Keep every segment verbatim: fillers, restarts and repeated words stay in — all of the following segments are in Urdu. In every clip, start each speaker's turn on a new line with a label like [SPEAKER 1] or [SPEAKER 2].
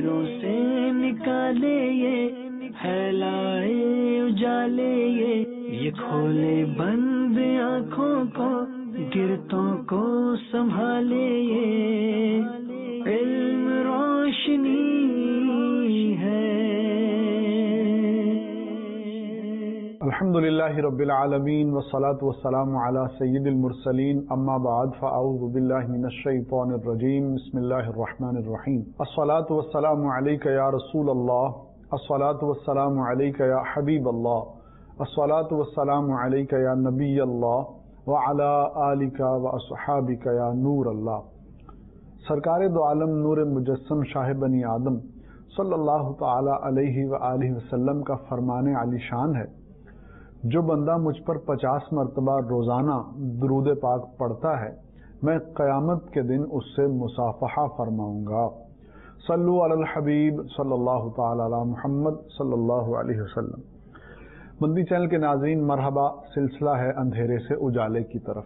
[SPEAKER 1] دلوں سے نکالے یہ پھیلائے اجالے یہ یہ کھولے بند آنکھوں کو گرتوں کو سنبھالے یہ علم روشنی ہے.
[SPEAKER 2] الحمدللہ رب العالمین والصلاة والسلام علی سید المرسلین اما بعد فاعوذ باللہ من الشیطان الرجیم بسم اللہ الرحمن الرحیم. الصلاة والسلام علیک یا رسول اللہ، الصلاة والسلام علیک یا حبیب اللہ، الصلاة والسلام علیک یا نبی اللہ وعلی آلک واصحابک یا نور اللہ. سرکار دو عالم نور مجسم شاہ بنی آدم صلی اللہ تعالی علیہ وآلہ وسلم کا فرمان علی شان ہے، جو بندہ مجھ پر پچاس مرتبہ روزانہ درود پاک پڑھتا ہے میں قیامت کے دن اس سے مصافحہ فرماؤں گا. صلو علی الحبیب صلی اللہ تعالی علی محمد صلی اللہ علیہ وسلم. مدنی چینل کے ناظرین، مرحبا. سلسلہ ہے اندھیرے سے اجالے کی طرف.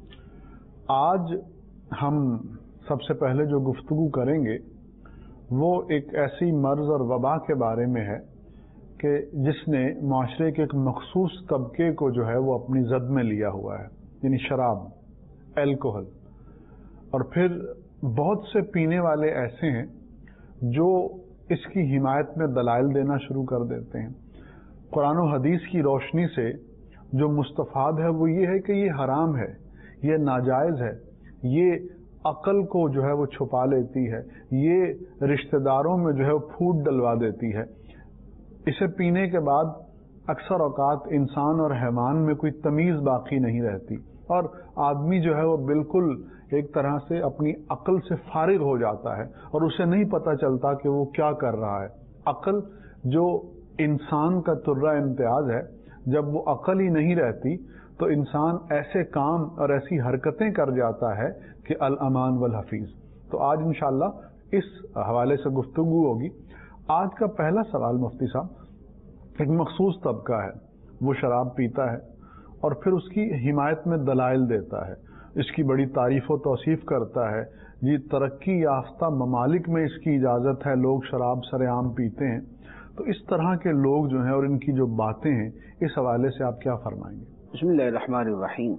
[SPEAKER 2] آج ہم سب سے پہلے جو گفتگو کریں گے وہ ایک ایسی مرض اور وبا کے بارے میں ہے کہ جس نے معاشرے کے ایک مخصوص طبقے کو جو ہے وہ اپنی زد میں لیا ہوا ہے، یعنی شراب، الکوہل. اور پھر بہت سے پینے والے ایسے ہیں جو اس کی حمایت میں دلائل دینا شروع کر دیتے ہیں. قرآن و حدیث کی روشنی سے جو مستفاد ہے وہ یہ ہے کہ یہ حرام ہے، یہ ناجائز ہے، یہ عقل کو جو ہے وہ چھپا لیتی ہے، یہ رشتہ داروں میں جو ہے وہ پھوٹ ڈلوا دیتی ہے. اسے پینے کے بعد اکثر اوقات انسان اور حیوان میں کوئی تمیز باقی نہیں رہتی اور آدمی جو ہے وہ بالکل ایک طرح سے اپنی عقل سے فارغ ہو جاتا ہے اور اسے نہیں پتہ چلتا کہ وہ کیا کر رہا ہے. عقل جو انسان کا ترہ امتیاز ہے، جب وہ عقل ہی نہیں رہتی تو انسان ایسے کام اور ایسی حرکتیں کر جاتا ہے کہ الامان والحفیظ. تو آج انشاءاللہ اس حوالے سے گفتگو ہوگی. آج کا پہلا سوال مفتی صاحب، ایک مخصوص طبقہ ہے وہ شراب پیتا ہے اور پھر اس کی حمایت میں دلائل دیتا ہے، اس کی بڑی تعریف و توصیف کرتا ہے. جی ترقی یافتہ ممالک میں اس کی اجازت ہے، لوگ شراب سر عام پیتے ہیں. تو اس طرح کے لوگ جو ہیں اور ان کی جو باتیں ہیں، اس حوالے سے آپ کیا فرمائیں گے؟
[SPEAKER 3] بسم اللہ الرحمن الرحیم.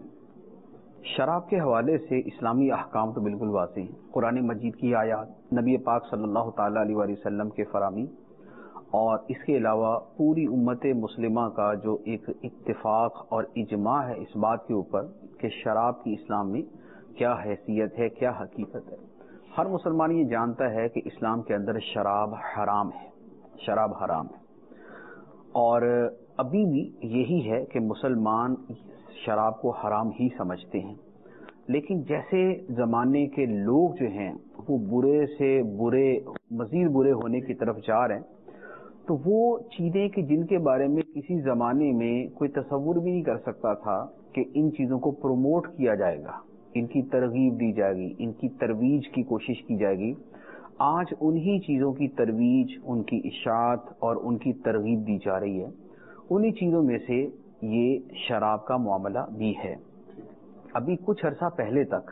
[SPEAKER 3] شراب کے حوالے سے اسلامی احکام تو بالکل واضح ہیں. قرآن مجید کی آیات، نبی پاک صلی اللہ تعالیٰ علیہ وآلہ وسلم کے فرامین، اور اس کے علاوہ پوری امت مسلمہ کا جو ایک اتفاق اور اجماع ہے اس بات کے اوپر کہ شراب کی اسلام میں کیا حیثیت ہے، کیا حقیقت ہے. ہر مسلمان یہ جانتا ہے کہ اسلام کے اندر شراب حرام ہے، شراب حرام ہے. اور ابھی بھی یہی ہے کہ مسلمان شراب کو حرام ہی سمجھتے ہیں. لیکن جیسے زمانے کے لوگ جو ہیں وہ برے سے برے، مزید برے ہونے کی طرف جا رہے ہیں، تو وہ چیزیں کہ جن کے بارے میں کسی زمانے میں کوئی تصور بھی نہیں کر سکتا تھا کہ ان چیزوں کو پروموٹ کیا جائے گا، ان کی ترغیب دی جائے گی، ان کی ترویج کی کوشش کی جائے گی، آج انہی چیزوں کی ترویج، ان کی اشاعت اور ان کی ترغیب دی جا رہی ہے. انہی چیزوں میں سے یہ شراب کا معاملہ بھی ہے. ابھی کچھ عرصہ پہلے تک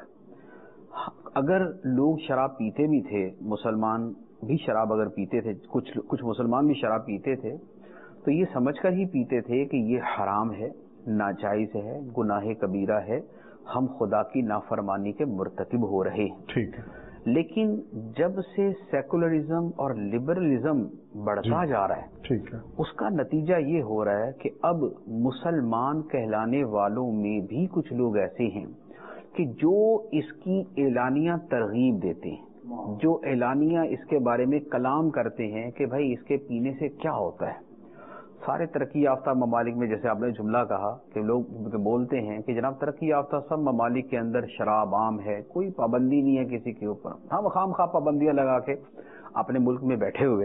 [SPEAKER 3] اگر لوگ شراب پیتے بھی تھے، مسلمان بھی شراب اگر پیتے تھے، کچھ کچھ مسلمان بھی شراب پیتے تھے، تو یہ سمجھ کر ہی پیتے تھے کہ یہ حرام ہے، ناجائز ہے، گناہ کبیرہ ہے، ہم خدا کی نافرمانی کے مرتکب ہو رہے ہیں.
[SPEAKER 2] ٹھیک ہے.
[SPEAKER 3] لیکن جب سے سیکولرزم اور لبرلزم بڑھتا جا رہا ہے،
[SPEAKER 2] ٹھیک ہے،
[SPEAKER 3] اس کا نتیجہ یہ ہو رہا ہے کہ اب مسلمان کہلانے والوں میں بھی کچھ لوگ ایسے ہیں کہ جو اس کی اعلانیہ ترغیب دیتے ہیں، جو اعلانیہ اس کے بارے میں کلام کرتے ہیں کہ بھائی اس کے پینے سے کیا ہوتا ہے. سارے ترقی یافتہ ممالک میں جیسے آپ نے جملہ کہا کہ لوگ بولتے ہیں کہ جناب ترقی یافتہ سب ممالک کے اندر شراب عام ہے، کوئی پابندی نہیں ہے کسی کے اوپر، ہم خام خواہ پابندیاں لگا کے اپنے ملک میں بیٹھے ہوئے.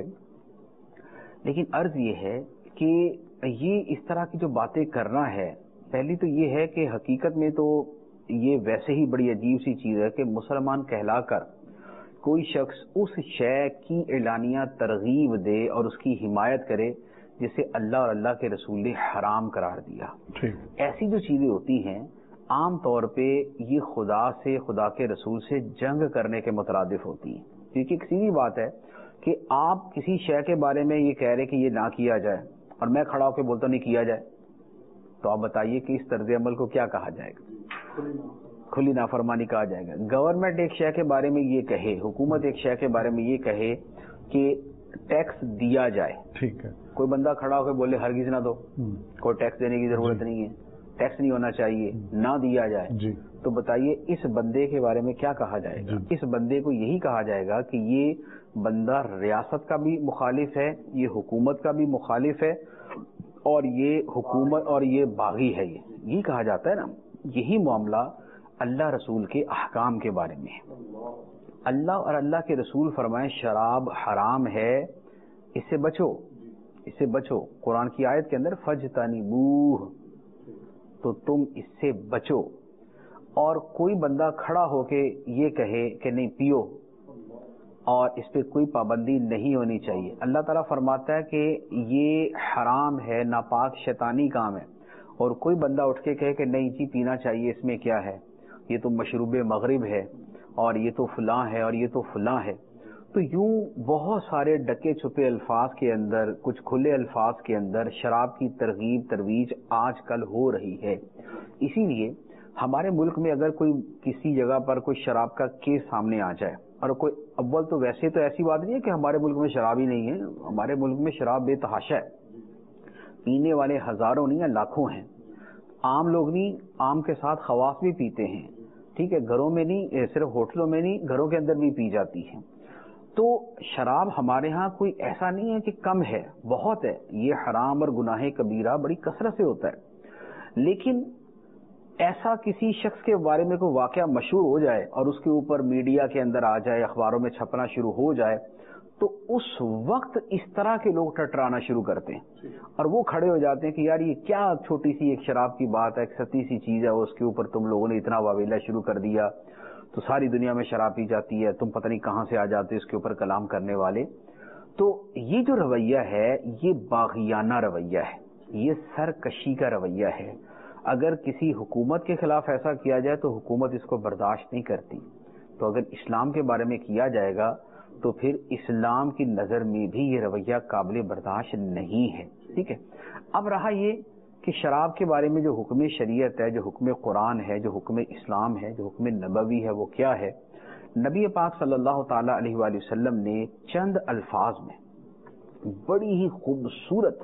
[SPEAKER 3] لیکن عرض یہ ہے کہ یہ اس طرح کی جو باتیں کرنا ہے، پہلی تو یہ ہے کہ حقیقت میں تو یہ ویسے ہی بڑی عجیب سی چیز ہے کہ مسلمان کہلا کر کوئی شخص اس شے کی اعلانیہ ترغیب دے اور اس کی حمایت کرے جسے اللہ اور اللہ کے رسول نے حرام قرار دیا. ایسی جو چیزیں ہوتی ہیں عام طور پہ یہ خدا سے، خدا کے رسول سے جنگ کرنے کے مترادف ہوتی ہیں. کیونکہ ایک سیدھی بات ہے کہ آپ کسی شے کے بارے میں یہ کہہ رہے کہ یہ نہ کیا جائے اور میں کھڑا ہو کے بولتا نہیں کیا جائے، تو آپ بتائیے کہ اس طرز عمل کو کیا کہا جائے گا؟ کھلی نافرمانی کہا جائے گا۔ گورنمنٹ ایک شے کے بارے میں یہ کہے، حکومت ایک شے کے بارے میں یہ کہے کہ ٹیکس دیا جائے،
[SPEAKER 2] ٹھیک ہے،
[SPEAKER 3] کوئی بندہ کھڑا ہو کے بولے ہرگز نہ دو، کوئی ٹیکس دینے کی ضرورت نہیں ہے، ٹیکس نہیں ہونا چاہیے، نہ دیا جائے،
[SPEAKER 2] جی،
[SPEAKER 3] تو بتائیے اس بندے کے بارے میں کیا کہا جائے گا؟ اس بندے کو یہی کہا جائے گا کہ یہ بندہ ریاست کا بھی مخالف ہے، یہ حکومت کا بھی مخالف ہے، اور یہ حکومت اور یہ باغی ہے، یہ یہی کہا جاتا ہے نا۔ یہی معاملہ اللہ رسول کے احکام کے بارے میں ہے۔ اللہ اور اللہ کے رسول فرمائیں شراب حرام ہے، اس سے بچو، اس سے بچو۔ قرآن کی آیت کے اندر فجتنبوہ، تو تم اس سے بچو۔ اور کوئی بندہ کھڑا ہو کے یہ کہے کہ نہیں پیو اور اس پہ کوئی پابندی نہیں ہونی چاہیے، اللہ تعالیٰ فرماتا ہے کہ یہ حرام ہے، ناپاک شیطانی کام ہے، اور کوئی بندہ اٹھ کے کہے کہ نہیں جی پینا چاہیے، اس میں کیا ہے، یہ تو مشروب مغرب ہے اور یہ تو فلاں ہے اور یہ تو فلاں ہے، تو یوں بہت سارے ڈکے چھپے الفاظ کے اندر، کچھ کھلے الفاظ کے اندر شراب کی ترغیب ترویج آج کل ہو رہی ہے۔ اسی لیے ہمارے ملک میں اگر کوئی کسی جگہ پر کوئی شراب کا کیس سامنے آ جائے، اور کوئی اول تو ویسے تو ایسی بات نہیں ہے کہ ہمارے ملک میں شراب ہی نہیں ہے، ہمارے ملک میں شراب بے تحاشا ہے، پینے والے ہزاروں نہیں یا لاکھوں ہیں، عام لوگ نہیں، عام کے ساتھ خواص بھی پیتے ہیں، ٹھیک ہے، گھروں میں نہیں، صرف ہوٹلوں میں نہیں، گھروں کے اندر بھی پی جاتی ہے۔ تو شراب ہمارے ہاں کوئی ایسا نہیں ہے کہ کم ہے، بہت ہے، یہ حرام اور گناہ کبیرہ بڑی کثرت سے ہوتا ہے، لیکن ایسا کسی شخص کے بارے میں کوئی واقعہ مشہور ہو جائے اور اس کے اوپر میڈیا کے اندر آ جائے، اخباروں میں چھپنا شروع ہو جائے، تو اس وقت اس طرح کے لوگ ٹٹرانا شروع کرتے ہیں اور وہ کھڑے ہو جاتے ہیں کہ یار یہ کیا چھوٹی سی ایک شراب کی بات ہے، ایک ستی سی چیز ہے، اس کے اوپر تم لوگوں نے اتنا واویلا شروع کر دیا، تو ساری دنیا میں شراب پی جاتی ہے، تم پتہ نہیں کہاں سے آ جاتے اس کے اوپر کلام کرنے والے۔ تو یہ جو رویہ ہے یہ باغیانہ رویہ ہے، یہ سرکشی کا رویہ ہے۔ اگر کسی حکومت کے خلاف ایسا کیا جائے تو حکومت اس کو برداشت نہیں کرتی، تو اگر اسلام کے بارے میں کیا جائے گا تو پھر اسلام کی نظر میں بھی یہ رویہ قابل برداشت نہیں ہے، ٹھیک ہے۔ اب رہا یہ کہ شراب کے بارے میں جو حکم شریعت ہے، جو حکم قرآن ہے، جو حکم اسلام ہے، جو حکم نبوی ہے، وہ کیا ہے؟ نبی پاک صلی اللہ تعالی علیہ وآلہ وسلم نے چند الفاظ میں بڑی ہی خوبصورت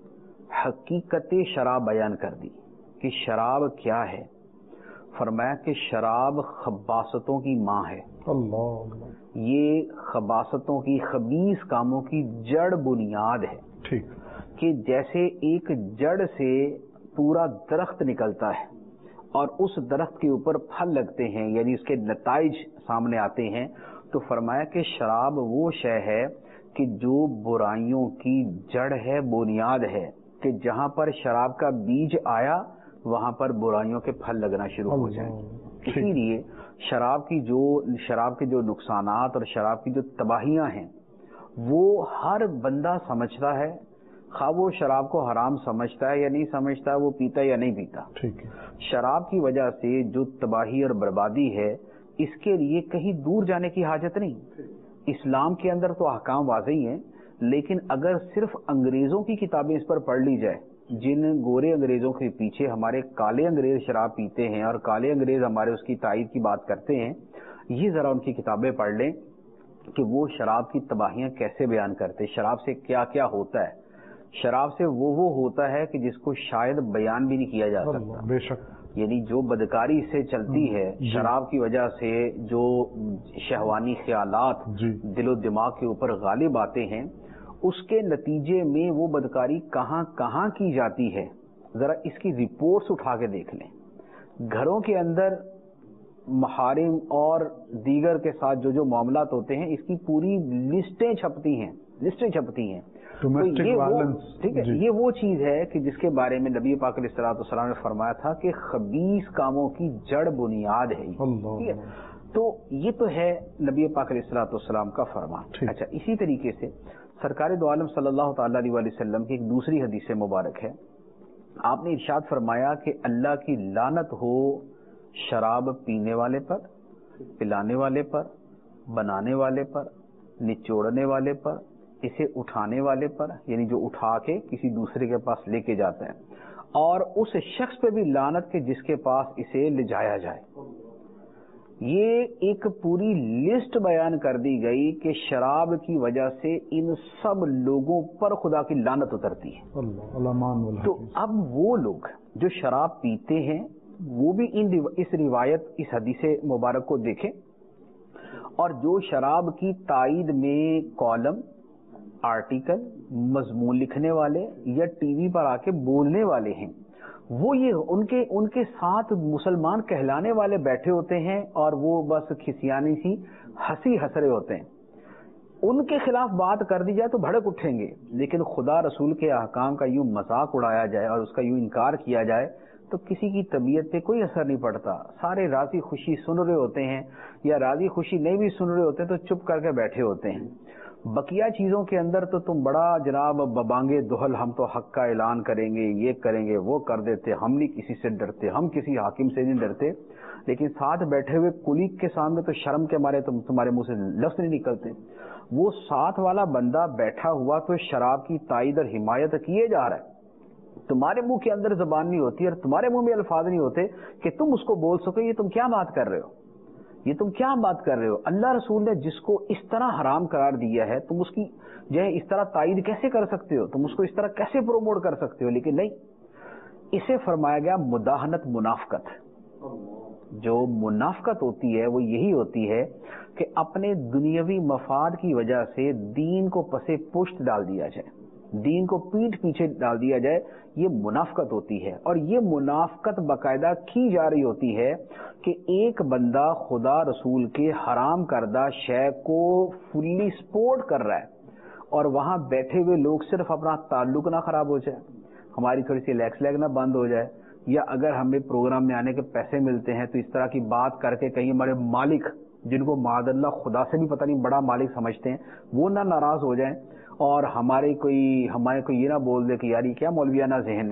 [SPEAKER 3] حقیقت شراب بیان کر دی کہ شراب کیا ہے۔ فرمایا کہ شراب خباثتوں کی ماں ہے،
[SPEAKER 2] اللہ،
[SPEAKER 3] یہ خباثتوں کی، خبیث کاموں کی جڑ بنیاد ہے،
[SPEAKER 2] ٹھیک،
[SPEAKER 3] کہ جیسے ایک جڑ سے پورا درخت نکلتا ہے اور اس درخت کے اوپر پھل لگتے ہیں، یعنی اس کے نتائج سامنے آتے ہیں، تو فرمایا کہ شراب وہ شے ہے کہ جو برائیوں کی جڑ ہے، بنیاد ہے، کہ جہاں پر شراب کا بیج آیا وہاں پر برائیوں کے پھل لگنا شروع ہو جائیں۔ اسی لیے شراب کی جو شراب کے جو نقصانات اور شراب کی جو تباہیاں ہیں وہ ہر بندہ سمجھتا ہے، خواہ وہ شراب کو حرام سمجھتا ہے یا نہیں سمجھتا، وہ پیتا یا نہیں پیتا،
[SPEAKER 2] ٹھیک ہے۔
[SPEAKER 3] شراب کی وجہ سے جو تباہی اور بربادی ہے اس کے لیے کہیں دور جانے کی حاجت نہیں۔ اسلام کے اندر تو احکام واضح ہیں، لیکن اگر صرف انگریزوں کی کتابیں اس پر پڑھ لی جائے، جن گورے انگریزوں کے پیچھے ہمارے کالے انگریز شراب پیتے ہیں اور کالے انگریز ہمارے اس کی تائید کی بات کرتے ہیں، یہ ذرا ان کی کتابیں پڑھ لیں کہ وہ شراب کی تباہیاں کیسے بیان کرتے، شراب سے کیا کیا ہوتا ہے۔ شراب سے وہ وہ ہوتا ہے کہ جس کو شاید بیان بھی نہیں کیا جا سکتا،
[SPEAKER 2] بے شک،
[SPEAKER 3] یعنی جو بدکاری اس سے چلتی ہے شراب کی وجہ سے، جو شہوانی خیالات دل و دماغ کے اوپر غالب آتے ہیں، اس کے نتیجے میں وہ بدکاری کہاں کہاں کی جاتی ہے، ذرا اس کی رپورٹس اٹھا کے دیکھ لیں۔ گھروں کے اندر محارم اور دیگر کے ساتھ جو جو معاملات ہوتے ہیں اس کی پوری لسٹیں چھپتی ہیں، لسٹیں چھپتی ہیں۔ تو یہ وہ ٹھیک ہے، یہ وہ چیز ہے کہ جس کے بارے میں نبی پاک علیہ الصلوۃ والسلام نے فرمایا تھا کہ خبیث کاموں کی جڑ بنیاد ہے، ٹھیک ہے۔ تو یہ تو ہے نبی پاک علیہ الصلوۃ والسلام کا فرمان۔ اچھا، اسی طریقے سے سرکار دو عالم صلی اللہ تعالی علیہ وآلہ وسلم کی ایک دوسری حدیث مبارک ہے، آپ نے ارشاد فرمایا کہ اللہ کی لعنت ہو شراب پینے والے پر، پلانے والے پر، بنانے والے پر، نچوڑنے والے پر، اسے اٹھانے والے پر، یعنی جو اٹھا کے کسی دوسرے کے پاس لے کے جاتا ہے، اور اس شخص پہ بھی لعنت کے جس کے پاس اسے لے جایا جائے۔ یہ ایک پوری لسٹ بیان کر دی گئی کہ شراب کی وجہ سے ان سب لوگوں پر خدا کی لعنت اترتی ہے۔ تو اب وہ لوگ جو شراب پیتے ہیں وہ بھی ان اس روایت اس حدیث مبارک کو دیکھیں، اور جو شراب کی تائید میں کالم، آرٹیکل، مضمون لکھنے والے یا ٹی وی پر آ کے بولنے والے ہیں، وہ یہ ان کے ان کے ساتھ مسلمان کہلانے والے بیٹھے ہوتے ہیں اور وہ بس کھسیانی سی ہنسی ہنس رہے ہوتے ہیں۔ ان کے خلاف بات کر دی جائے تو بھڑک اٹھیں گے، لیکن خدا رسول کے احکام کا یوں مذاق اڑایا جائے اور اس کا یوں انکار کیا جائے تو کسی کی طبیعت پہ کوئی اثر نہیں پڑتا۔ سارے راضی خوشی سن رہے ہوتے ہیں، یا راضی خوشی نہیں بھی سن رہے ہوتے تو چپ کر کے بیٹھے ہوتے ہیں۔ بقیہ چیزوں کے اندر تو تم بڑا جناب ببانگے دہل، ہم تو حق کا اعلان کریں گے، یہ کریں گے، وہ کر دیتے، ہم نہیں کسی سے ڈرتے، ہم کسی حاکم سے نہیں ڈرتے، لیکن ساتھ بیٹھے ہوئے کلیگ کے سامنے تو شرم کے مارے تم تمہارے منہ سے لفظ نہیں نکلتے۔ وہ ساتھ والا بندہ بیٹھا ہوا تو شراب کی تائید اور حمایت کیے جا رہا ہے، تمہارے منہ کے اندر زبان نہیں ہوتی اور تمہارے منہ میں الفاظ نہیں ہوتے کہ تم اس کو بول سکو یہ تم کیا بات کر رہے ہو، یہ تم کیا بات کر رہے ہو۔ اللہ رسول نے جس کو اس طرح حرام قرار دیا ہے تم اس کی جو ہے اس طرح تائید کیسے کر سکتے ہو، تم اس کو اس طرح کیسے پروموٹ کر سکتے ہو؟ لیکن نہیں، اسے فرمایا گیا مداہنت، منافقت۔ جو منافقت ہوتی ہے وہ یہی ہوتی ہے کہ اپنے دنیاوی مفاد کی وجہ سے دین کو پسے پشت ڈال دیا جائے، دین کو پیٹھ پیچھے ڈال دیا جائے، یہ منافقت ہوتی ہے۔ اور یہ منافقت باقاعدہ کی جا رہی ہوتی ہے کہ ایک بندہ خدا رسول کے حرام کردہ شے کو فلی سپورٹ کر رہا ہے اور وہاں بیٹھے ہوئے لوگ صرف اپنا تعلق نہ خراب ہو جائے، ہماری تھوڑی سی لیکس لیگ نہ بند ہو جائے، یا اگر ہمیں پروگرام میں آنے کے پیسے ملتے ہیں تو اس طرح کی بات کر کے کہیں ہمارے مالک، جن کو معاذ اللہ خدا سے بھی پتہ نہیں بڑا مالک سمجھتے ہیں، وہ نہ ناراض ہو جائیں اور ہمارے کوئی ہمارے کوئی یہ نہ بول دے کہ یار یہ کیا مولویانہ ذہن ہے۔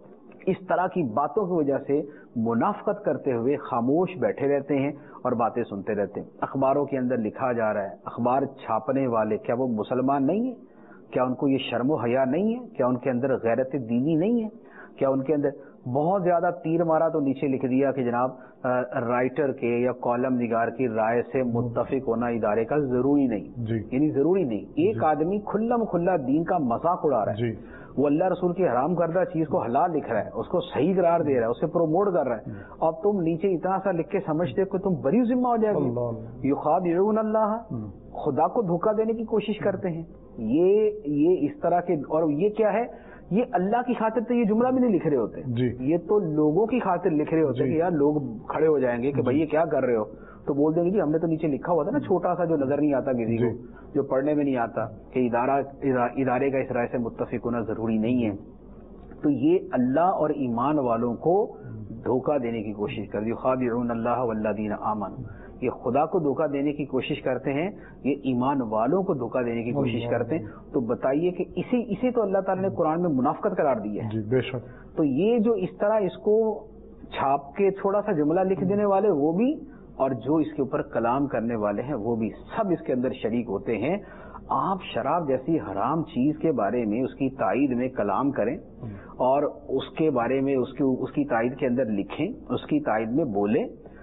[SPEAKER 3] اس طرح کی باتوں کی وجہ سے منافقت کرتے ہوئے خاموش بیٹھے رہتے ہیں اور باتیں سنتے رہتے ہیں۔ اخباروں کے اندر لکھا جا رہا ہے، اخبار چھاپنے والے کیا وہ مسلمان نہیں ہیں؟ کیا ان کو یہ شرم و حیا نہیں ہے؟ کیا ان کے اندر غیرت دینی نہیں ہے؟ کیا ان کے اندر بہت زیادہ تیر مارا تو نیچے لکھ دیا کہ جناب رائٹر کے یا کالم نگار کی رائے سے متفق ہونا ادارے کا ضروری نہیں،
[SPEAKER 2] جی
[SPEAKER 3] یعنی ضروری نہیں۔ ایک آدمی کھلا کھلا دین کا مذاق اڑا رہا ہے،
[SPEAKER 2] جی
[SPEAKER 3] وہ اللہ رسول کی حرام کردہ چیز کو حلال لکھ رہا ہے، اس کو صحیح قرار دے رہا ہے، اسے پروموٹ کر رہا ہے، اور تم نیچے اتنا سا لکھ کے سمجھتے کہ تم بری ذمہ ہو جائے گی۔ یخادعون اللہ، خدا کو دھوکہ دینے کی کوشش کرتے ہیں۔ یہ یہ اس طرح کے، اور یہ کیا ہے، یہ اللہ کی خاطر تو یہ جملہ بھی نہیں لکھ رہے ہوتے،
[SPEAKER 2] جی
[SPEAKER 3] یہ تو لوگوں کی خاطر لکھ رہے ہوتے ہیں کہ یار لوگ کھڑے ہو جائیں گے کہ بھائی یہ کیا کر رہے ہو، تو بول دیں گے جی ہم نے تو نیچے لکھا ہوا تھا نا چھوٹا سا جو نظر نہیں آتا کسی کو، جو پڑھنے میں نہیں آتا، کہ ادارہ ادارے کا اس رائے سے متفق ہونا ضروری نہیں ہے۔ تو یہ اللہ اور ایمان والوں کو دھوکہ دینے کی کوشش کر دی۔ خادعون اللہ والذین آمنوا، یہ خدا کو دھوکہ دینے کی کوشش کرتے ہیں، یہ ایمان والوں کو دھوکہ دینے کی کوشش کرتے ہیں۔ تو بتائیے کہ اسی اسے تو اللہ تعالیٰ نے قرآن میں منافقت قرار دی ہے۔
[SPEAKER 2] جی بے شک۔
[SPEAKER 3] تو یہ جو اس طرح اس کو چھاپ کے تھوڑا سا جملہ لکھ دینے والے وہ بھی، اور جو اس کے اوپر کلام کرنے والے ہیں وہ بھی، سب اس کے اندر شریک ہوتے ہیں۔ آپ شراب جیسی حرام چیز کے بارے میں اس کی تائید میں کلام کریں اور اس کے بارے میں اس کی اس کی تائید کے اندر لکھیں، اس کی تائید میں بولیں،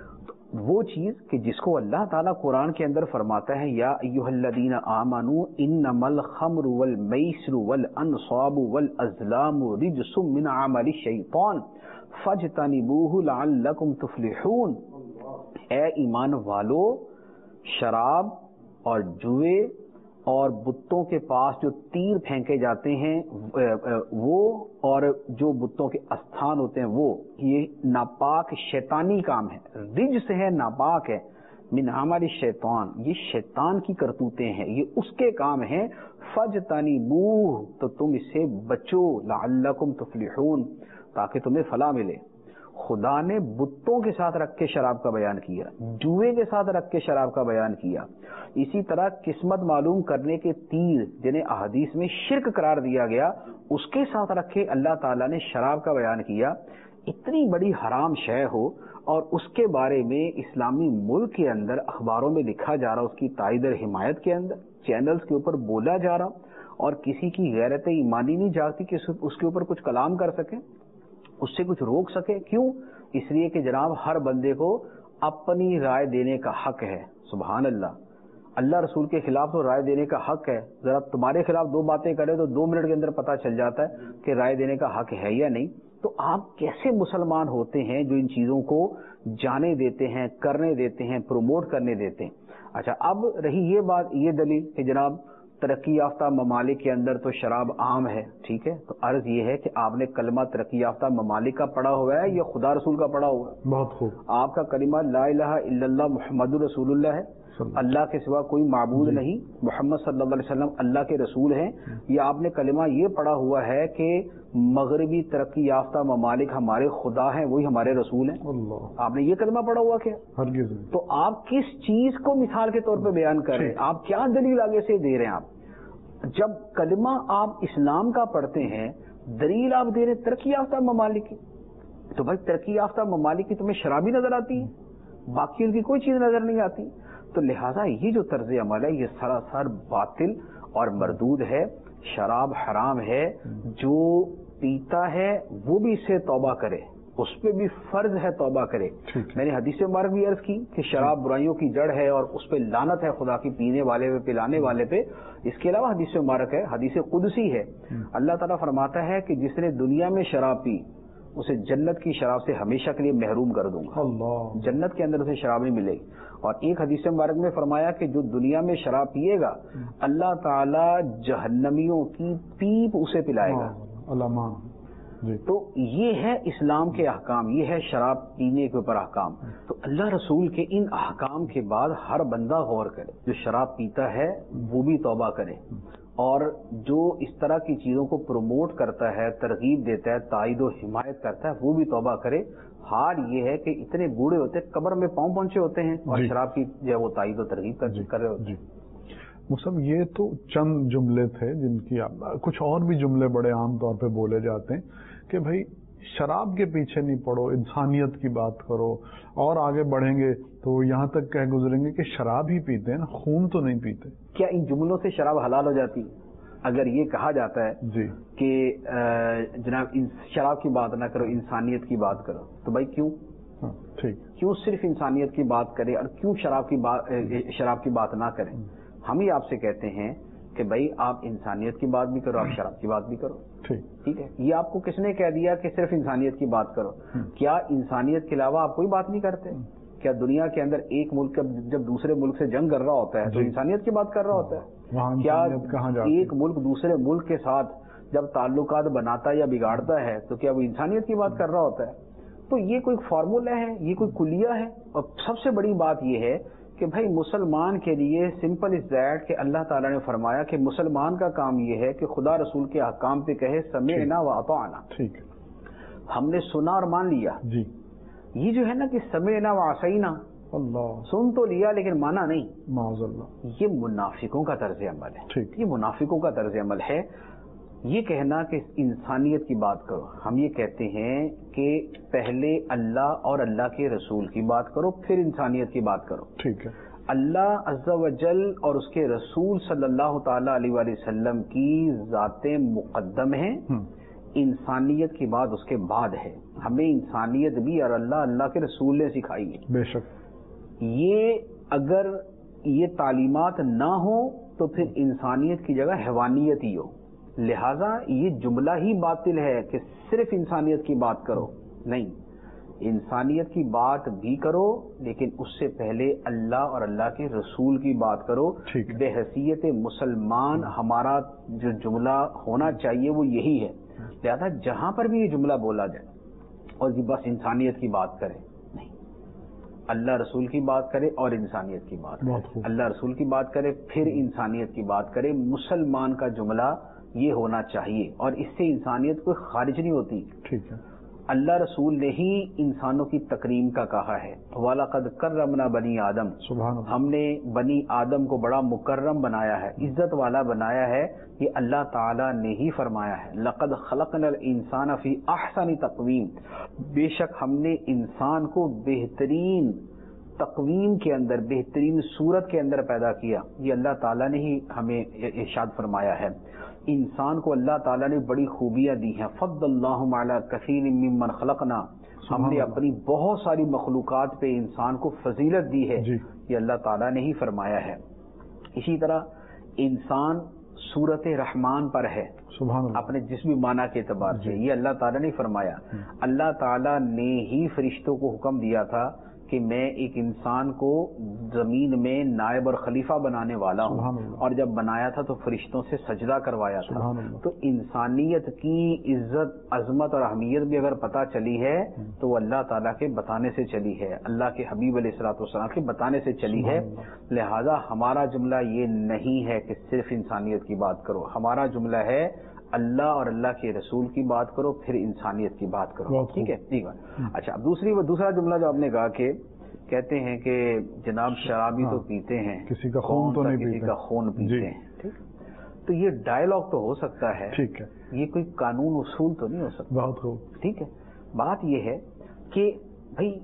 [SPEAKER 3] وہ چیز کہ جس کو اللہ تعالیٰ قرآن کے اندر فرماتا ہے یا ایھا الذین آمنوا انما الخمر والمیسر والانصاب والازلام رجس من عمل الشیطان فاجتنبوہ لعلکم تفلحون۔ اے ایمان والو، شراب اور جوئے اور بتوں کے پاس جو تیر پھینکے جاتے ہیں وہ، اور جو بتوں کے استھان ہوتے ہیں وہ، یہ ناپاک شیطانی کام ہے، رجس ہے، ناپاک ہے، من عمل الشیطان، یہ شیطان کی کرتوتیں ہیں، یہ اس کے کام ہیں۔ فاجتنبوہ، تو تم اس سے بچو، لعلکم تفلحون، تاکہ تمہیں فلاح ملے۔ خدا نے بتوں کے ساتھ رکھ کے شراب کا بیان کیا، جوئے کے ساتھ رکھ کے شراب کا بیان کیا، اسی طرح قسمت معلوم کرنے کے تیر جنہیں احادیث میں شرک قرار دیا گیا اس کے ساتھ رکھے اللہ تعالیٰ نے شراب کا بیان کیا۔ اتنی بڑی حرام شے ہو اور اس کے بارے میں اسلامی ملک کے اندر اخباروں میں لکھا جا رہا اس کی تائید اور حمایت کے اندر، چینلز کے اوپر بولا جا رہا اور کسی کی غیرت ایمانی نہیں جاگتی کہ اس کے اوپر کچھ کلام کر سکے, اس سے کچھ روک سکے. کیوں؟ اس لیے کہ جناب ہر بندے کو اپنی رائے دینے کا حق ہے. سبحان اللہ, اللہ رسول کے خلاف تو رائے دینے کا حق ہے. ذرا تمہارے خلاف دو باتیں کرے تو دو منٹ کے اندر پتہ چل جاتا ہے کہ رائے دینے کا حق ہے یا نہیں. تو آپ کیسے مسلمان ہوتے ہیں جو ان چیزوں کو جانے دیتے ہیں, کرنے دیتے ہیں, پروموٹ کرنے دیتے ہیں؟ اچھا, اب رہی یہ بات, یہ دلیل کہ جناب ترقی یافتہ ممالک کے اندر تو شراب عام ہے, ٹھیک ہے, تو عرض یہ ہے کہ آپ نے کلمہ ترقی یافتہ ممالک کا پڑھا ہوا ہے یا خدا رسول کا پڑھا ہوا ہے؟
[SPEAKER 2] بہت خوب.
[SPEAKER 3] آپ کا کلمہ لا الہ الا اللہ محمد رسول اللہ ہے, اللہ کے سوا کوئی معبود جی. نہیں, محمد صلی اللہ علیہ وسلم اللہ کے رسول ہیں. یا آپ نے کلمہ یہ پڑھا ہوا ہے کہ مغربی ترقی یافتہ ممالک ہمارے خدا ہیں, وہی ہمارے رسول ہیں. اللہ, آپ نے یہ کلمہ پڑھا ہوا کیا؟ ہرگز. تو آپ کس چیز کو مثال کے طور پہ بیان کر رہے ہیں؟ آپ کیا دلیل آگے سے دے رہے ہیں؟ آپ جب کلمہ آپ اسلام کا پڑھتے ہیں, دلیل آپ دے رہے ترقی یافتہ ممالک کی, تو بھائی ترقی یافتہ ممالک کی تمہیں شرابی نظر آتی ہے, باقی ان کی کوئی چیز نظر نہیں آتی. تو لہٰذا یہ جو طرز عمل ہے یہ سراسر باطل اور مردود ہے. شراب حرام ہے, جو پیتا ہے وہ بھی اس سے توبہ کرے, اس پہ بھی فرض ہے توبہ کرے. میں نے حدیث مبارک بھی عرض کی کہ شراب برائیوں کی جڑ ہے اور اس پہ لعنت ہے خدا کی, پینے والے پہ, پلانے والے پہ. اس کے علاوہ حدیث مبارک ہے, حدیث قدسی ہے, اللہ تعالیٰ فرماتا ہے کہ جس نے دنیا میں شراب پی اسے جنت کی شراب سے ہمیشہ کے لیے محروم کر دوں گا. اللہ, جنت کے اندر اسے شراب نہیں ملے گی. اور ایک حدیث مبارک میں فرمایا کہ جو دنیا میں شراب پیے گا اللہ تعالیٰ جہنمیوں کی پیپ اسے پلائے گا. اللہ جی. تو یہ ہے اسلام کے احکام, یہ ہے شراب پینے کے اوپر احکام. تو اللہ رسول کے ان احکام کے بعد ہر بندہ غور کرے, جو شراب پیتا ہے وہ بھی توبہ کرے, اور جو اس طرح کی چیزوں کو پروموٹ کرتا ہے, ترغیب دیتا ہے, تائید و حمایت کرتا ہے, وہ بھی توبہ کرے. حال یہ ہے کہ اتنے بوڑھے ہوتے قبر میں پاؤں پہنچے ہوتے ہیں اور جی. شراب کی جو ہے وہ تائید و ترغیب کر, جی. کر رہے ہوتے ہیں. جی.
[SPEAKER 2] مصعب, یہ تو چند جملے تھے جن کی کچھ اور بھی جملے بڑے عام طور پہ بولے جاتے ہیں کہ بھائی شراب کے پیچھے نہیں پڑو, انسانیت کی بات کرو. اور آگے بڑھیں گے تو یہاں تک کہہ گزریں گے کہ شراب ہی پیتے ہیں نا, خون تو نہیں پیتے.
[SPEAKER 3] کیا ان جملوں سے شراب حلال ہو جاتی ہے؟ اگر یہ کہا جاتا ہے جی کہ جناب شراب کی بات نہ کرو, انسانیت کی بات کرو, تو بھائی کیوں ٹھیک کیوں صرف انسانیت کی بات کرے اور کیوں شراب کی بات شراب کی بات نہ کریں؟ ہم ہی آپ سے کہتے ہیں کہ بھائی آپ انسانیت کی بات بھی کرو, آپ شراب کی بات بھی کرو. ٹھیک ہے, یہ آپ کو کس نے کہہ دیا کہ صرف انسانیت کی بات کرو؟ کیا انسانیت کے علاوہ آپ کوئی بات نہیں کرتے؟ کیا دنیا کے اندر ایک ملک جب دوسرے ملک سے جنگ کر رہا ہوتا ہے تو انسانیت کی بات کر رہا ہوتا ہے؟ کیا ایک ملک دوسرے ملک کے ساتھ جب تعلقات بناتا یا بگاڑتا ہے تو کیا وہ انسانیت کی بات کر رہا ہوتا ہے؟ تو یہ کوئی فارمولا ہے, یہ کوئی کلیہ ہے. اور سب سے بڑی بات یہ ہے کہ بھائی مسلمان کے لیے سمپل از دیٹ کہ اللہ تعالیٰ نے فرمایا کہ مسلمان کا کام یہ ہے کہ خدا رسول کے احکام پہ کہے سمعنا و اطعنا, ٹھیک, ہم نے سنا اور مان لیا. جی, یہ جو ہے نا کہ سمعنا و عصینا, اللہ, سن تو لیا لیکن مانا نہیں, معاذ اللہ, یہ منافقوں کا طرز عمل ہے. ٹھیک, یہ منافقوں کا طرز عمل ہے. یہ کہنا کہ انسانیت کی بات کرو, ہم یہ کہتے ہیں کہ پہلے اللہ اور اللہ کے رسول کی بات کرو, پھر انسانیت کی بات کرو. ٹھیک ہے, اللہ عز و جل اور اس کے رسول صلی اللہ تعالی علیہ وآلہ وسلم کی ذاتیں مقدم ہیں, انسانیت کی بات اس کے بعد ہے. ہمیں انسانیت بھی اور اللہ اللہ کے رسول نے سکھائی ہے. بے شک, یہ اگر یہ تعلیمات نہ ہو تو پھر انسانیت کی جگہ حیوانیت ہی ہو. لہذا یہ جملہ ہی باطل ہے کہ صرف انسانیت کی بات کرو. نہیں, انسانیت کی بات بھی کرو لیکن اس سے پہلے اللہ اور اللہ کے رسول کی بات کرو. بے حیثیت مسلمان ہمارا جو جملہ ہونا چاہیے وہ یہی ہے. لہذا جہاں پر بھی یہ جملہ بولا جائے اور یہ بس انسانیت کی بات کرے, نہیں, اللہ رسول کی بات کرے اور انسانیت کی بات کرے, اللہ رسول کی بات کرے پھر انسانیت کی بات کرے. مسلمان کا جملہ یہ ہونا چاہیے اور اس سے انسانیت کوئی خارج نہیں ہوتی. ٹھیک ہے, اللہ رسول نے ہی انسانوں کی تکریم کا کہا ہے, وَلَقَدْ كَرَّمْنَا بَنِي آدم, ہم نے بنی آدم کو بڑا مکرم بنایا ہے, عزت والا بنایا ہے. یہ اللہ تعالیٰ نے ہی فرمایا ہے, لَقَدْ خَلَقْنَا الْإِنسَانَ فِي أَحْسَنِ تَقْوِيمٍ, بے شک ہم نے انسان کو بہترین تقویم کے اندر، بہترین صورت کے اندر پیدا کیا، یہ اللہ تعالیٰ نے ہی ہمیں ارشاد فرمایا ہے۔ انسان کو اللہ تعالیٰ نے بڑی خوبیاں دی ہیں، فضل اللہ علی کثیر ممن خلقنا، ہم نے اپنی بہت ساری مخلوقات پہ انسان کو فضیلت دی ہے،
[SPEAKER 2] جی
[SPEAKER 3] یہ اللہ تعالیٰ نے ہی فرمایا ہے۔ اسی طرح انسان صورت رحمان پر ہے،
[SPEAKER 2] سبحان اللہ،
[SPEAKER 3] اپنے جسمی معنی کے اعتبار سے، یہ اللہ تعالیٰ نے فرمایا۔ اللہ تعالیٰ نے ہی فرشتوں کو حکم دیا تھا کہ میں ایک انسان کو زمین میں نائب اور خلیفہ بنانے والا ہوں، اور جب بنایا تھا تو فرشتوں سے سجدہ کروایا تھا۔ تو انسانیت کی عزت، عظمت اور اہمیت بھی اگر پتہ چلی ہے تو وہ اللہ تعالیٰ کے بتانے سے چلی ہے، اللہ کے حبیب علیہ الصلوۃ والسلام کے بتانے سے چلی ہے۔ لہذا ہمارا جملہ یہ نہیں ہے کہ صرف انسانیت کی بات کرو، ہمارا جملہ ہے اللہ اور اللہ کے رسول کی بات کرو، پھر انسانیت کی بات کرو، ٹھیک ہے؟ ٹھیک ہے۔ اچھا، اب دوسری دوسرا جملہ جو آپ نے کہا کہ کہتے ہیں کہ جناب شرابی تو پیتے ہیں،
[SPEAKER 2] کسی کا خون تو نہیں پیتے،
[SPEAKER 3] کسی کا خون پیتے ہیں، ٹھیک۔ تو یہ ڈائلاگ تو ہو سکتا ہے،
[SPEAKER 2] ٹھیک ہے،
[SPEAKER 3] یہ کوئی قانون اصول تو نہیں ہو سکتا،
[SPEAKER 2] بہت خوب،
[SPEAKER 3] ٹھیک ہے۔ بات یہ ہے کہ بھائی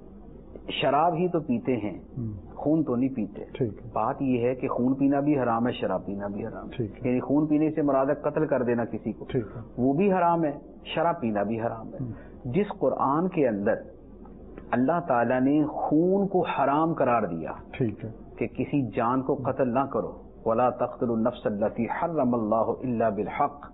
[SPEAKER 3] شراب ہی تو پیتے ہیں، خون تو نہیں پیتے،
[SPEAKER 2] ٹھیک ہے۔
[SPEAKER 3] بات یہ ہے کہ خون پینا بھی حرام ہے، شراب پینا بھی حرام ہے، یعنی خون پینے سے مراد ہے قتل کر دینا کسی کو،
[SPEAKER 2] ٹھیک ہے،
[SPEAKER 3] وہ بھی حرام ہے، شراب پینا بھی حرام ہے۔ جس قرآن کے اندر اللہ تعالیٰ نے خون کو حرام قرار دیا،
[SPEAKER 2] ٹھیک ہے،
[SPEAKER 3] کہ کسی جان کو قتل نہ کرو، وَلَا تَقْتُلُوا النَّفْسَ الَّتِي حَرَّمَ اللَّهُ إِلَّا بِالْحَقِّ،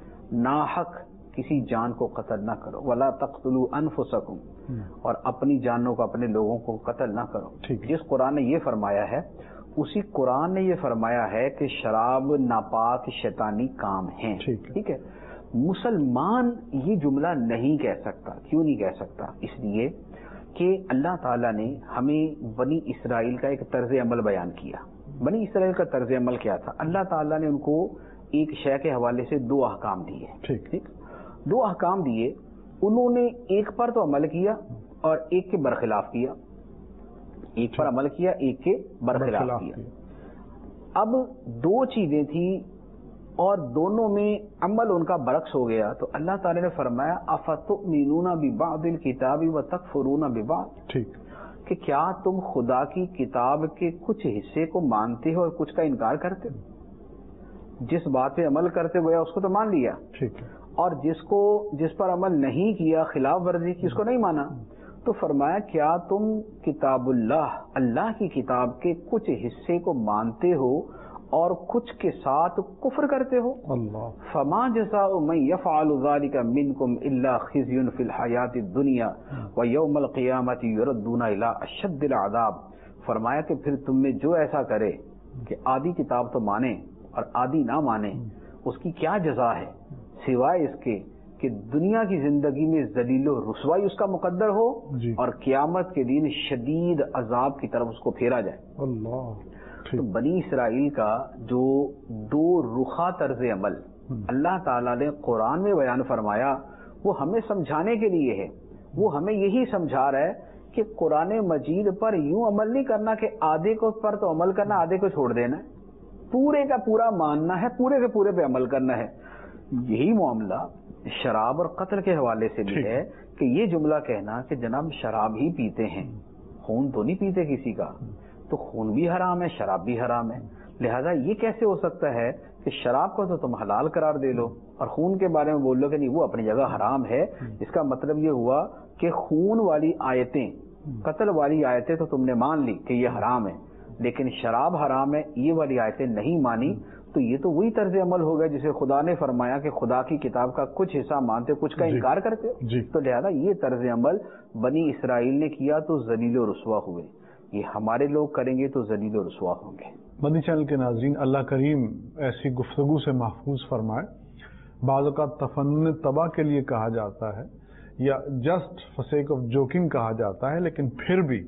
[SPEAKER 3] ناحق کسی جان کو قتل نہ کرو، وَلَا تَقْتُلُوا أَنفُسَكُمْ، اور اپنی جانوں کو، اپنے لوگوں کو قتل نہ کرو۔ جس قرآن نے یہ فرمایا ہے، اسی قرآن نے یہ فرمایا ہے کہ شراب ناپاک شیطانی کام ہیں، ٹھیک ہے۔ مسلمان یہ جملہ نہیں کہہ سکتا، کیوں نہیں کہہ سکتا؟ اس لیے کہ اللہ تعالیٰ نے ہمیں بنی اسرائیل کا ایک طرز عمل بیان کیا۔ بنی اسرائیل کا طرز عمل کیا تھا؟ اللہ تعالیٰ نے ان کو ایک شے کے حوالے سے دو احکام دیے، ٹھیک ٹھیک دو احکام دیے، انہوں نے ایک پر تو عمل کیا اور ایک کے برخلاف کیا، ایک پر عمل کیا، ایک کے برخلاف کیا۔ اب دو چیزیں تھیں اور دونوں میں عمل ان کا برعکس ہو گیا، تو اللہ تعالی نے فرمایا افتؤمنون ببعض الکتاب وتکفرون ببعض، ٹھیک، کہ کیا تم خدا کی کتاب کے کچھ حصے کو مانتے ہو اور کچھ کا انکار کرتے ہو؟ جس بات پہ عمل کرتے ہوئے اس کو تو مان لیا، ٹھیک، اور جس کو جس پر عمل نہیں کیا، خلاف ورزی کی، اس کو نہیں مانا۔ تو فرمایا کیا تم کتاب اللہ، اللہ کی کتاب کے کچھ حصے کو مانتے ہو اور کچھ کے ساتھ کفر کرتے ہو؟ اللہ، فما جزاء من يفعل ذلك منكم الا خزي في الحیاة الدنیا ويوم القیامة يردون الى اشد العذاب۔ فرمایا کہ پھر تم میں جو ایسا کرے کہ آدھی کتاب تو مانے اور آدھی نہ مانے، اس کی کیا جزا ہے سوائے اس کے کہ دنیا کی زندگی میں ذلیل و رسوائی اس کا مقدر ہو، جی، اور قیامت کے دن شدید عذاب کی طرف اس کو پھیرا جائے۔ اللہ، تو بنی اسرائیل کا جو دو رخا طرز عمل اللہ تعالیٰ نے قرآن میں بیان فرمایا، وہ ہمیں سمجھانے کے لیے ہے۔ وہ ہمیں یہی سمجھا رہا ہے کہ قرآن مجید پر یوں عمل نہیں کرنا کہ آدھے کو پر تو عمل کرنا، آدھے کو چھوڑ دینا ہے، پورے کا پورا ماننا ہے، پورے کے پورے پہ عمل کرنا ہے۔ یہی معاملہ شراب اور قتل کے حوالے سے بھی ہے کہ یہ جملہ کہنا کہ جناب شراب ہی پیتے ہیں، خون تو نہیں پیتے کسی کا، تو خون بھی حرام ہے، شراب بھی حرام ہے۔ لہذا یہ کیسے ہو سکتا ہے کہ شراب کو تو تم حلال قرار دے لو اور خون کے بارے میں بول لو کہ نہیں وہ اپنی جگہ حرام ہے؟ اس کا مطلب یہ ہوا کہ خون والی آیتیں، قتل والی آیتیں تو تم نے مان لی کہ یہ حرام ہے، لیکن شراب حرام ہے یہ والی آیتیں نہیں مانی، تو یہ تو وہی طرز عمل ہو گیا جسے خدا نے فرمایا کہ خدا کی کتاب کا کچھ حصہ مانتے کچھ کا انکار کرتے ہو۔ تو لہذا یہ طرز عمل بنی اسرائیل نے کیا تو ذلیل و رسوا ہوئے، یہ ہمارے لوگ کریں گے تو ذلیل و رسوا ہوں گے۔
[SPEAKER 2] مدنی چینل کے ناظرین، اللہ کریم ایسی گفتگو سے محفوظ فرمائے۔ بعض اوقات تفنن طبع کے لیے کہا جاتا ہے یا just for sake of joking کہا جاتا ہے، لیکن پھر بھی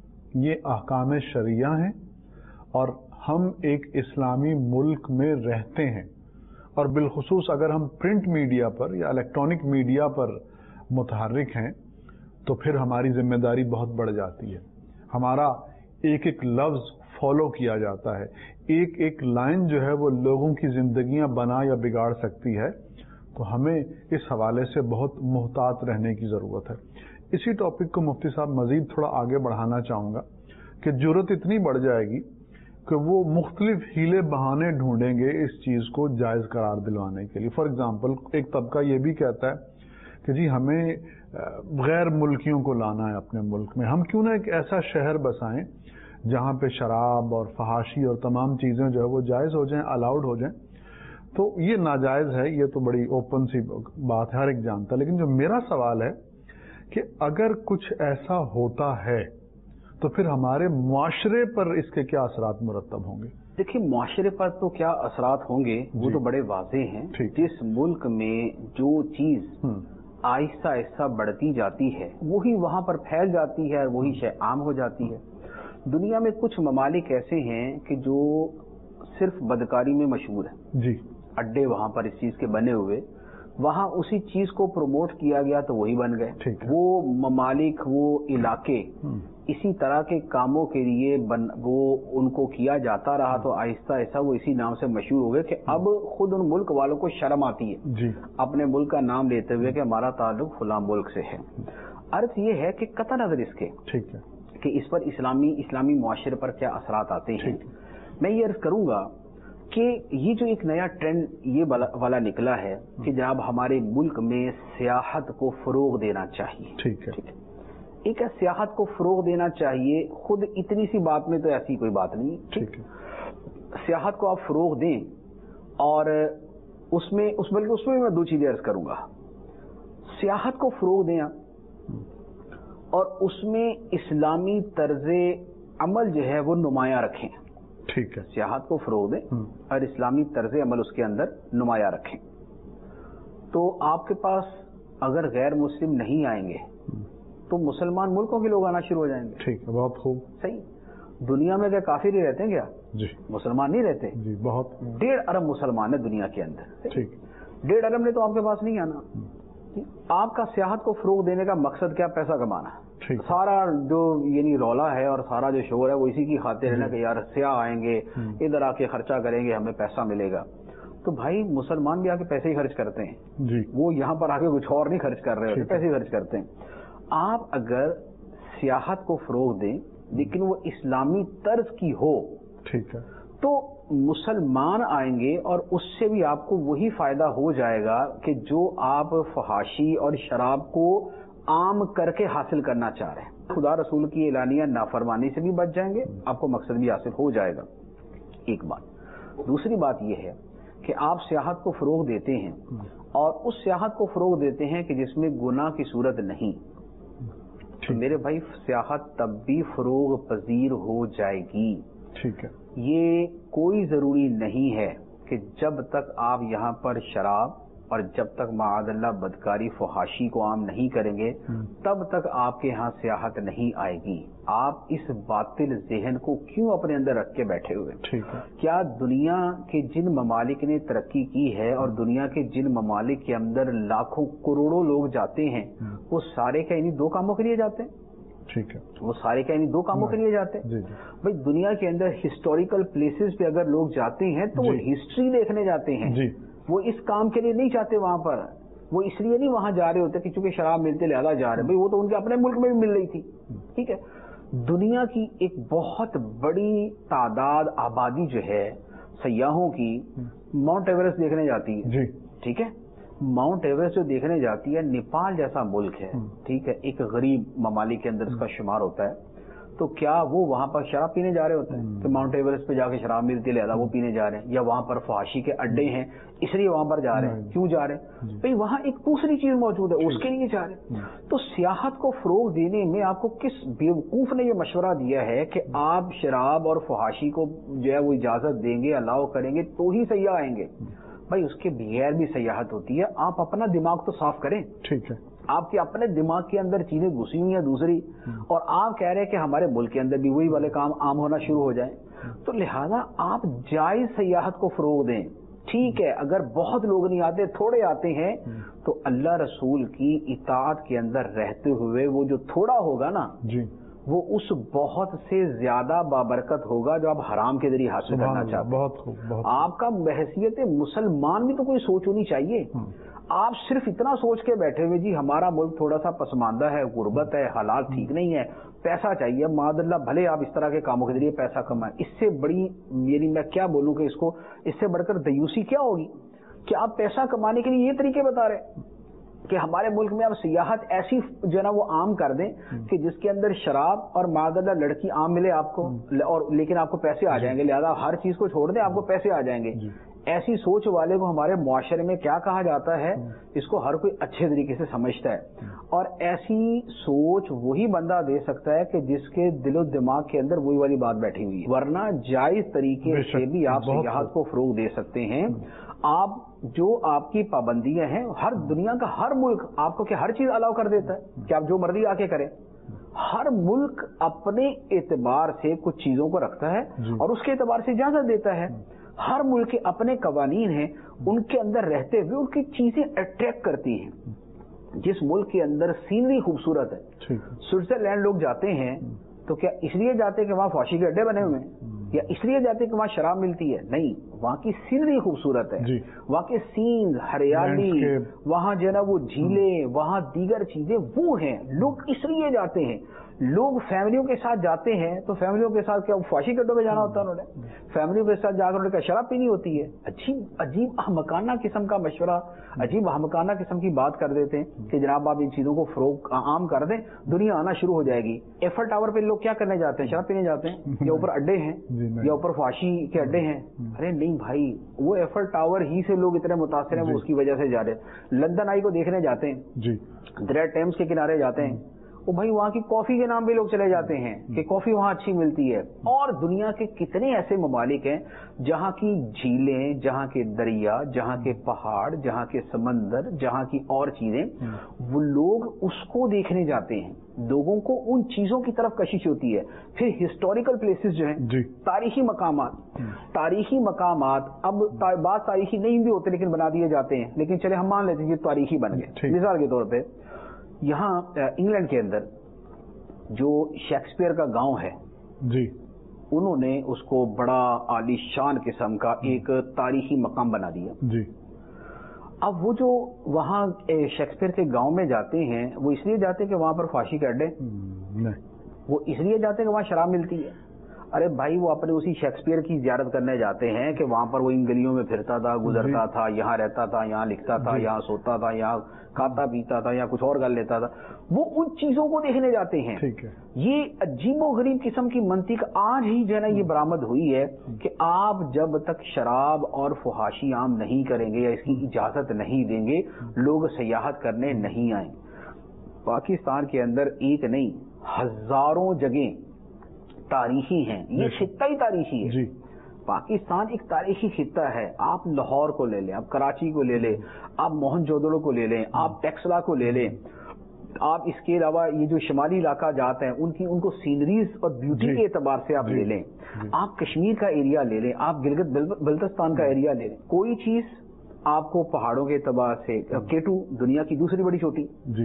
[SPEAKER 2] یہ احکام شرعیہ ہیں اور ہم ایک اسلامی ملک میں رہتے ہیں، اور بالخصوص اگر ہم پرنٹ میڈیا پر یا الیکٹرانک میڈیا پر متحرک ہیں تو پھر ہماری ذمہ داری بہت بڑھ جاتی ہے۔ ہمارا ایک ایک لفظ فالو کیا جاتا ہے، ایک ایک لائن جو ہے وہ لوگوں کی زندگیاں بنا یا بگاڑ سکتی ہے، تو ہمیں اس حوالے سے بہت محتاط رہنے کی ضرورت ہے۔ اسی ٹاپک کو مفتی صاحب مزید تھوڑا آگے بڑھانا چاہوں گا کہ جرت اتنی بڑھ جائے گی کہ وہ مختلف ہیلے بہانے ڈھونڈیں گے اس چیز کو جائز قرار دلوانے کے لیے. فار ایگزامپل ایک طبقہ یہ بھی کہتا ہے کہ جی ہمیں غیر ملکیوں کو لانا ہے اپنے ملک میں, ہم کیوں نہ ایک ایسا شہر بسائیں جہاں پہ شراب اور فحاشی اور تمام چیزیں جو ہے وہ جائز ہو جائیں, الاؤڈ ہو جائیں. تو یہ ناجائز ہے, یہ تو بڑی اوپن سی بات ہے, ہر ایک جانتا. لیکن جو میرا سوال ہے کہ اگر کچھ ایسا ہوتا ہے تو پھر ہمارے معاشرے پر اس کے کیا اثرات مرتب ہوں گے؟
[SPEAKER 3] دیکھیے معاشرے پر تو کیا اثرات ہوں گے وہ تو بڑے واضح ہیں. جس ملک میں جو چیز آہستہ آہستہ بڑھتی جاتی ہے وہی وہاں پر پھیل جاتی ہے اور وہی شے عام ہو جاتی ہے. دنیا میں کچھ ممالک ایسے ہیں کہ جو صرف بدکاری میں مشہور ہیں,
[SPEAKER 2] جی
[SPEAKER 3] اڈے وہاں پر اس چیز کے بنے ہوئے, وہاں اسی چیز کو پروموٹ کیا گیا تو وہی بن گئے. وہ ممالک, وہ علاقے اسی طرح کے کاموں کے لیے بن, وہ ان کو کیا جاتا رہا تو آہستہ آہستہ وہ اسی نام سے مشہور ہو گئے کہ اب خود ان ملک والوں کو شرم آتی ہے
[SPEAKER 2] جی
[SPEAKER 3] اپنے ملک کا نام لیتے ہوئے کہ ہمارا تعلق فلاں ملک سے ہے. عرض یہ ہے کہ قطع نظر اس کے
[SPEAKER 2] ٹھیک ہے
[SPEAKER 3] کہ اس پر اسلامی اسلامی معاشرے پر کیا اثرات آتے ہیں, میں یہ عرض کروں گا کہ یہ جو ایک نیا ٹرینڈ یہ والا نکلا ہے کہ جناب ہمارے ملک میں سیاحت کو فروغ دینا چاہیے.
[SPEAKER 2] ٹھیک ہے
[SPEAKER 3] ایک ہے سیاحت کو فروغ دینا چاہیے, خود اتنی سی بات میں تو ایسی کوئی بات نہیں.
[SPEAKER 2] ٹھیک ہے,
[SPEAKER 3] سیاحت کو آپ فروغ دیں اور اس میں اس بلکہ اس میں میں دو چیزیں عرض کروں گا. سیاحت کو فروغ دیں اور اس میں اسلامی طرز عمل جو ہے وہ نمایاں رکھیں.
[SPEAKER 2] ٹھیک ہے,
[SPEAKER 3] سیاحت کو فروغ دیں اور اسلامی طرز عمل اس کے اندر نمایاں رکھیں. تو آپ کے پاس اگر غیر مسلم نہیں آئیں گے تو مسلمان ملکوں کے لوگ آنا شروع ہو جائیں گے.
[SPEAKER 2] ٹھیک ہے, بہت خوب.
[SPEAKER 3] صحیح. دنیا میں کیا کافر ہی رہتے ہیں کیا؟
[SPEAKER 2] جی
[SPEAKER 3] مسلمان نہیں رہتے.
[SPEAKER 2] جی بہت.
[SPEAKER 3] ڈیڑھ ارب مسلمان ہے دنیا کے اندر.
[SPEAKER 2] ٹھیک.
[SPEAKER 3] ڈیڑھ ارب نے تو آپ کے پاس نہیں آنا. آپ کا سیاحت کو فروغ دینے کا مقصد کیا؟ پیسہ کمانا. سارا جو یعنی رولا ہے اور سارا جو شور ہے وہ اسی کی خاطر ہے نا کہ یار سیاح آئیں گے, ادھر آ کے خرچہ کریں گے, ہمیں پیسہ ملے گا. تو بھائی مسلمان بھی آ کے پیسے ہی خرچ کرتے ہیں.
[SPEAKER 2] جی
[SPEAKER 3] وہ یہاں پر آ کے کچھ اور نہیں خرچ کر رہے ہوتے, پیسے ہی خرچ کرتے ہیں. آپ اگر سیاحت کو فروغ دیں لیکن وہ اسلامی طرز کی ہو,
[SPEAKER 2] ٹھیک ہے,
[SPEAKER 3] تو مسلمان آئیں گے اور اس سے بھی آپ کو وہی فائدہ ہو جائے گا کہ جو آپ فحاشی اور شراب کو عام کر کے حاصل کرنا چاہ رہے ہیں. خدا رسول کی اعلانیہ نافرمانی سے بھی بچ جائیں گے, آپ کو مقصد بھی حاصل ہو جائے گا. ایک بات. دوسری بات یہ ہے کہ آپ سیاحت کو فروغ دیتے ہیں اور اس سیاحت کو فروغ دیتے ہیں کہ جس میں گناہ کی صورت نہیں. تو میرے بھائی سیاحت تب بھی فروغ پذیر ہو جائے گی.
[SPEAKER 2] ٹھیک ہے.
[SPEAKER 3] یہ کوئی ضروری نہیں ہے کہ جب تک آپ یہاں پر شراب اور جب تک معاذ اللہ بدکاری فحاشی کو عام نہیں کریں گے تب تک آپ کے ہاں سیاحت نہیں آئے گی. آپ اس باطل ذہن کو کیوں اپنے اندر رکھ کے بیٹھے ہوئے؟
[SPEAKER 2] ٹھیک ہے.
[SPEAKER 3] کیا دنیا کے جن ممالک نے ترقی کی ہے اور دنیا کے جن ممالک کے اندر لاکھوں کروڑوں لوگ جاتے ہیں وہ سارے کیا انہیں دو کاموں کے لیے جاتے ہیں؟
[SPEAKER 2] ٹھیک ہے.
[SPEAKER 3] وہ سارے کیا انہیں دو کاموں کے لیے جاتے ہیں؟
[SPEAKER 2] جی جی.
[SPEAKER 3] بھائی دنیا کے اندر ہسٹوریکل پلیسز پہ اگر لوگ جاتے ہیں تو وہ ہسٹری دیکھنے جاتے ہیں.
[SPEAKER 2] جی.
[SPEAKER 3] وہ اس کام کے لیے نہیں چاہتے وہاں پر, وہ اس لیے نہیں وہاں جا رہے ہوتے کہ چونکہ شراب ملتے لہذا جا رہے. بھائی وہ تو ان کے اپنے ملک میں بھی مل رہی تھی. ٹھیک ہے. دنیا کی ایک بہت بڑی تعداد آبادی جو ہے سیاحوں کی ماؤنٹ ایورسٹ دیکھنے جاتی ہے.
[SPEAKER 2] جی.
[SPEAKER 3] ٹھیک ہے. ماؤنٹ ایورسٹ جو دیکھنے جاتی ہے, نیپال جیسا ملک ہے, ٹھیک ہے, ایک غریب ممالک کے اندر اس کا شمار ہوتا ہے, تو کیا وہ وہاں پر شراب پینے جا رہے ہوتے ہیں کہ ماؤنٹ ایورسٹ پہ جا کے شراب ملتی لہذا وہ پینے جا رہے ہیں, یا وہاں پر فحاشی کے اڈے ہیں اس لیے وہاں پر جا رہے ہیں؟ کیوں جا رہے ہیں بھائی؟ وہاں ایک دوسری چیز موجود ہے, اس کے لیے جا رہے ہیں. تو سیاحت کو فروغ دینے میں آپ کو کس بیوقوف نے یہ مشورہ دیا ہے کہ آپ شراب اور فحاشی کو جو ہے وہ اجازت دیں گے, الاؤ کریں گے تو ہی سیاح آئیں گے؟ بھائی اس کے بغیر بھی سیاحت ہوتی ہے. آپ اپنا دماغ تو صاف کریں.
[SPEAKER 2] ٹھیک ہے.
[SPEAKER 3] آپ کے اپنے دماغ کے اندر چیزیں گھسی ہوئی ہیں دوسری, اور آپ کہہ رہے ہیں کہ ہمارے ملک کے اندر بھی وہی والے کام عام ہونا شروع ہو جائیں. تو لہذا آپ جائز سیاحت کو فروغ دیں. ٹھیک ہے, اگر بہت لوگ نہیں آتے, تھوڑے آتے ہیں, تو اللہ رسول کی اطاعت کے اندر رہتے ہوئے وہ جو تھوڑا ہوگا نا,
[SPEAKER 2] جی,
[SPEAKER 3] وہ اس بہت سے زیادہ بابرکت ہوگا جو آپ حرام کے ذریعے حاصل کرنا چاہتے ہیں.
[SPEAKER 2] بہت خوب, بہت
[SPEAKER 3] آپ کا بحیثیت مسلمان بھی تو کوئی سوچ ہونی چاہیے. آپ صرف اتنا سوچ کے بیٹھے ہوئے جی ہمارا ملک تھوڑا سا پسماندہ ہے, غربت ہے, حالات ٹھیک نہیں ہے, پیسہ چاہیے, معاذ اللہ بھلے آپ اس طرح کے کاموں کے ذریعے پیسہ کمائیں. اس سے بڑی یعنی میں کیا بولوں کہ اس کو اس سے بڑھ کر دیوسی کیا ہوگی کہ آپ پیسہ کمانے کے لیے یہ طریقے بتا رہے ہیں کہ ہمارے ملک میں آپ سیاحت ایسی جو ہے نا وہ عام کر دیں کہ جس کے اندر شراب اور معاذ اللہ لڑکی عام ملے آپ کو, اور لیکن آپ کو پیسے آ جائیں گے, لہذا ہر چیز کو چھوڑ دیں آپ کو پیسے آ جائیں گے. ایسی سوچ والے کو ہمارے معاشرے میں کیا کہا جاتا ہے؟ اس کو ہر کوئی اچھے طریقے سے سمجھتا ہے. اور ایسی سوچ وہی بندہ دے سکتا ہے کہ جس کے دل و دماغ کے اندر وہی والی بات بیٹھی ہوئی ہے, ورنہ جائز طریقے سے بھی آپ سیاحت کو فروغ دے سکتے ہیں. آپ جو آپ کی پابندیاں ہیں, ہر دنیا کا ہر ملک آپ کو کہ ہر چیز الاؤ کر دیتا ہے کہ آپ جو مرضی آ کے کریں. ہر ملک اپنے اعتبار سے کچھ چیزوں کو رکھتا ہے اور اس کے اعتبار سے اجازت دیتا ہے. ہر ملک کے اپنے قوانین ہیں, ان کے اندر رہتے ہوئے ان کی چیزیں اٹریکٹ کرتی ہیں. جس ملک کے اندر سینری خوبصورت ہے, سوئٹزرلینڈ لوگ جاتے ہیں تو کیا اس لیے جاتے ہیں کہ وہاں فواشی کے اڈے بنے ہوئے ہیں, یا اس لیے جاتے ہیں کہ وہاں شراب ملتی ہے؟ نہیں, وہاں کی سینری خوبصورت ہے, وہاں کے سینز, ہریالی, وہاں جو ہے نا وہ جھیلیں, وہاں دیگر چیزیں وہ ہیں. لوگ اس لیے جاتے ہیں. لوگ فیملیوں کے ساتھ جاتے ہیں تو فیملیوں کے ساتھ کیا فواشی کٹوں پہ جانا ہوتا ہے, انہوں نے فیملیوں کے ساتھ جا کر انہوں نے شراب پینی ہوتی ہے. عجیب عجیب احمقانہ قسم کا مشورہ, عجیب احمقانہ قسم کی بات کر دیتے ہیں کہ جناب آپ ان چیزوں کو فروغ عام کر دیں, دنیا آنا شروع ہو جائے گی. ایفل ٹاور پہ لوگ کیا کرنے جاتے ہیں؟ شراب پینے جاتے ہیں, یا اوپر اڈے ہیں, یا اوپر فواشی کے اڈے ہیں. ارے نہیں بھائی, وہ ایفل ٹاور ہی سے لوگ اتنے متاثر ہیں, وہ اس کی وجہ سے جا رہے ہیں. لندن آئی کو دیکھنے جاتے ہیں, دریا ٹیمز کے کنارے جاتے ہیں, وہ بھائی وہاں کی کافی کے نام بھی لوگ چلے جاتے ہیں کہ کافی وہاں اچھی ملتی ہے. اور دنیا کے کتنے ایسے ممالک ہیں جہاں کی جھیلیں, جہاں کے دریا, جہاں کے پہاڑ, جہاں کے سمندر, جہاں کی اور چیزیں, وہ لوگ اس کو دیکھنے جاتے ہیں. لوگوں کو ان چیزوں کی طرف کشش ہوتی ہے. پھر ہسٹوریکل پلیسز جو ہیں, تاریخی مقامات, تاریخی مقامات اب بعض تاریخی نہیں بھی ہوتے لیکن بنا دیے جاتے ہیں, لیکن چلے ہم مان لیتے ہیں یہ تاریخی بن گئے. مثال کے طور پہ یہاں انگلینڈ کے اندر جو شیکسپیئر کا گاؤں ہے, جی انہوں نے اس کو بڑا عالی شان قسم کا ایک تاریخی مقام بنا دیا. جی اب وہ جو وہاں شیکسپیئر کے گاؤں میں جاتے ہیں, وہ اس لیے جاتے ہیں کہ وہاں پر فواشی کے اڈے, وہ اس لیے جاتے ہیں کہ وہاں شراب ملتی ہے. ارے بھائی وہ اپنے اسی شیکسپیئر کی زیارت کرنے جاتے ہیں کہ وہاں پر وہ ان گلیوں میں پھرتا تھا, گزرتا تھا, یہاں رہتا تھا, یہاں لکھتا تھا, یہاں سوتا تھا, یہاں کھاتا پیتا تھا, یا کچھ اور کر لیتا تھا. وہ ان چیزوں کو دیکھنے جاتے ہیں. یہ عجیب و غریب قسم کی منطق آج ہی جو ہے نا یہ برآمد ہوئی ہے کہ آپ جب تک شراب اور فحاشی عام نہیں کریں گے یا اس کی اجازت نہیں دیں گے, لوگ سیاحت کرنے نہیں آئیں. پاکستان کے اندر ایک نہیں ہزاروں جگہیں تاریخی ہیں. یہ خطہ ہی تاریخی ہے. پاکستان ایک تاریخی خطہ ہے. آپ لاہور کو لے لیں, آپ کراچی کو لے لیں, آپ موہن جودڑو کو لے لیں, آپ ٹیکسلا کو لے لیں, آپ اس کے علاوہ یہ جو شمالی علاقہ جاتے ہیں ان کی ان کو سینریز اور بیوٹی کے اعتبار سے آپ لے لیں, آپ کشمیر کا ایریا لے لیں, آپ گلگت بلتستان کا ایریا لے لیں, کوئی چیز آپ کو پہاڑوں کے اعتبار سے کیٹو دنیا کی دوسری بڑی چوٹی,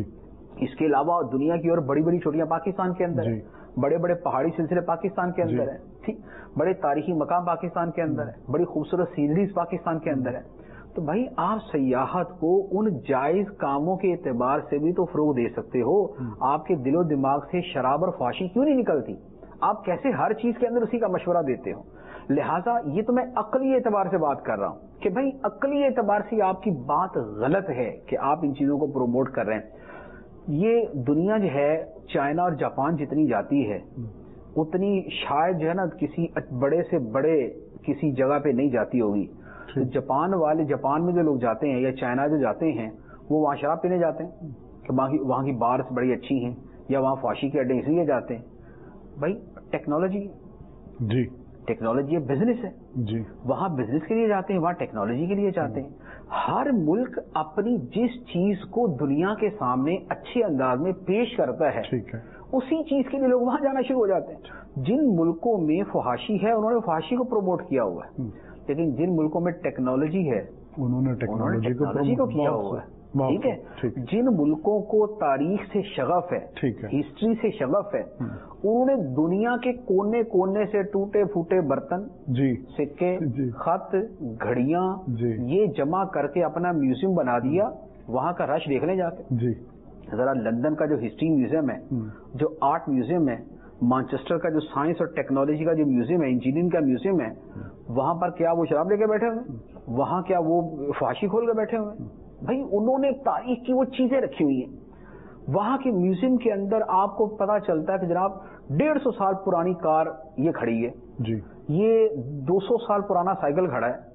[SPEAKER 3] اس کے علاوہ دنیا کی اور بڑی بڑی چوٹیاں پاکستان کے اندر ہیں, بڑے بڑے پہاڑی سلسلے پاکستان کے اندر ہیں, ٹھیک, بڑے تاریخی مقام پاکستان کے اندر ہے, بڑی خوبصورت سینریز پاکستان کے اندر ہے. تو بھائی آپ سیاحت کو ان جائز کاموں کے اعتبار سے بھی تو فروغ دے سکتے ہو. آپ کے دل و دماغ سے شراب اور فحاشی کیوں نہیں نکلتی؟ آپ کیسے ہر چیز کے اندر اسی کا مشورہ دیتے ہو؟ لہٰذا یہ تو میں عقلی اعتبار سے بات کر رہا ہوں کہ بھائی عقلی اعتبار سے آپ کی بات غلط ہے کہ آپ ان چیزوں کو پروموٹ کر رہے ہیں. یہ دنیا جو ہے چائنا اور جاپان جتنی جاتی ہے اتنی شاید جو ہے نا کسی بڑے سے بڑے کسی جگہ پہ نہیں جاتی ہوگی. تو جاپان والے جاپان میں جو لوگ جاتے ہیں یا چائنا جو جاتے ہیں وہ وہاں شراب پینے جاتے ہیں کہ وہاں کی وہاں کی بارز بڑی اچھی ہیں, یا وہاں فحاشی کے اڈے اس لیے جاتے ہیں. بھائی ٹیکنالوجی, جی ٹیکنالوجی بزنس ہے, جی وہاں بزنس کے لیے جاتے ہیں, وہاں ٹیکنالوجی کے لیے جاتے ہیں. ہر ملک اپنی جس چیز کو دنیا کے سامنے اچھے انداز میں پیش کرتا ہے اسی چیز کے لیے لوگ وہاں جانا شروع ہو جاتے ہیں. جن ملکوں میں فحاشی ہے انہوں نے فحاشی کو پروموٹ کیا ہوا ہے, لیکن جن ملکوں میں ٹیکنالوجی ہے
[SPEAKER 2] انہوں نے ٹیکنالوجی کو
[SPEAKER 3] کیا ہوا ہے. ٹھیک ہے. جن ملکوں کو تاریخ سے شغف ہے, ہسٹری سے شغف ہے, انہوں نے دنیا کے کونے کونے سے ٹوٹے پھوٹے برتن, جی سکے, جی خط, گھڑیاں, جی یہ جمع کر کے اپنا میوزیم بنا دیا. وہاں کا رش دیکھ لیں جا کے. جی ذرا لندن کا جو ہسٹری میوزیم ہے, جو آرٹ میوزیم ہے, مانچسٹر کا جو سائنس اور ٹیکنالوجی کا جو میوزیم ہے, انجینئرنگ کا میوزیم ہے, وہاں پر کیا وہ شراب لے کے بیٹھے ہوئے, وہاں کیا وہ فحاشی کھول کے بیٹھے ہوئے؟ بھائی انہوں نے تاریخ کی وہ چیزیں رکھی ہوئی ہیں. وہاں کے میوزیم کے اندر آپ کو پتا چلتا ہے کہ جناب ڈیڑھ سو سال پرانی کار یہ کھڑی ہے, جی یہ دو سو سال پرانا سائیکل کھڑا ہے,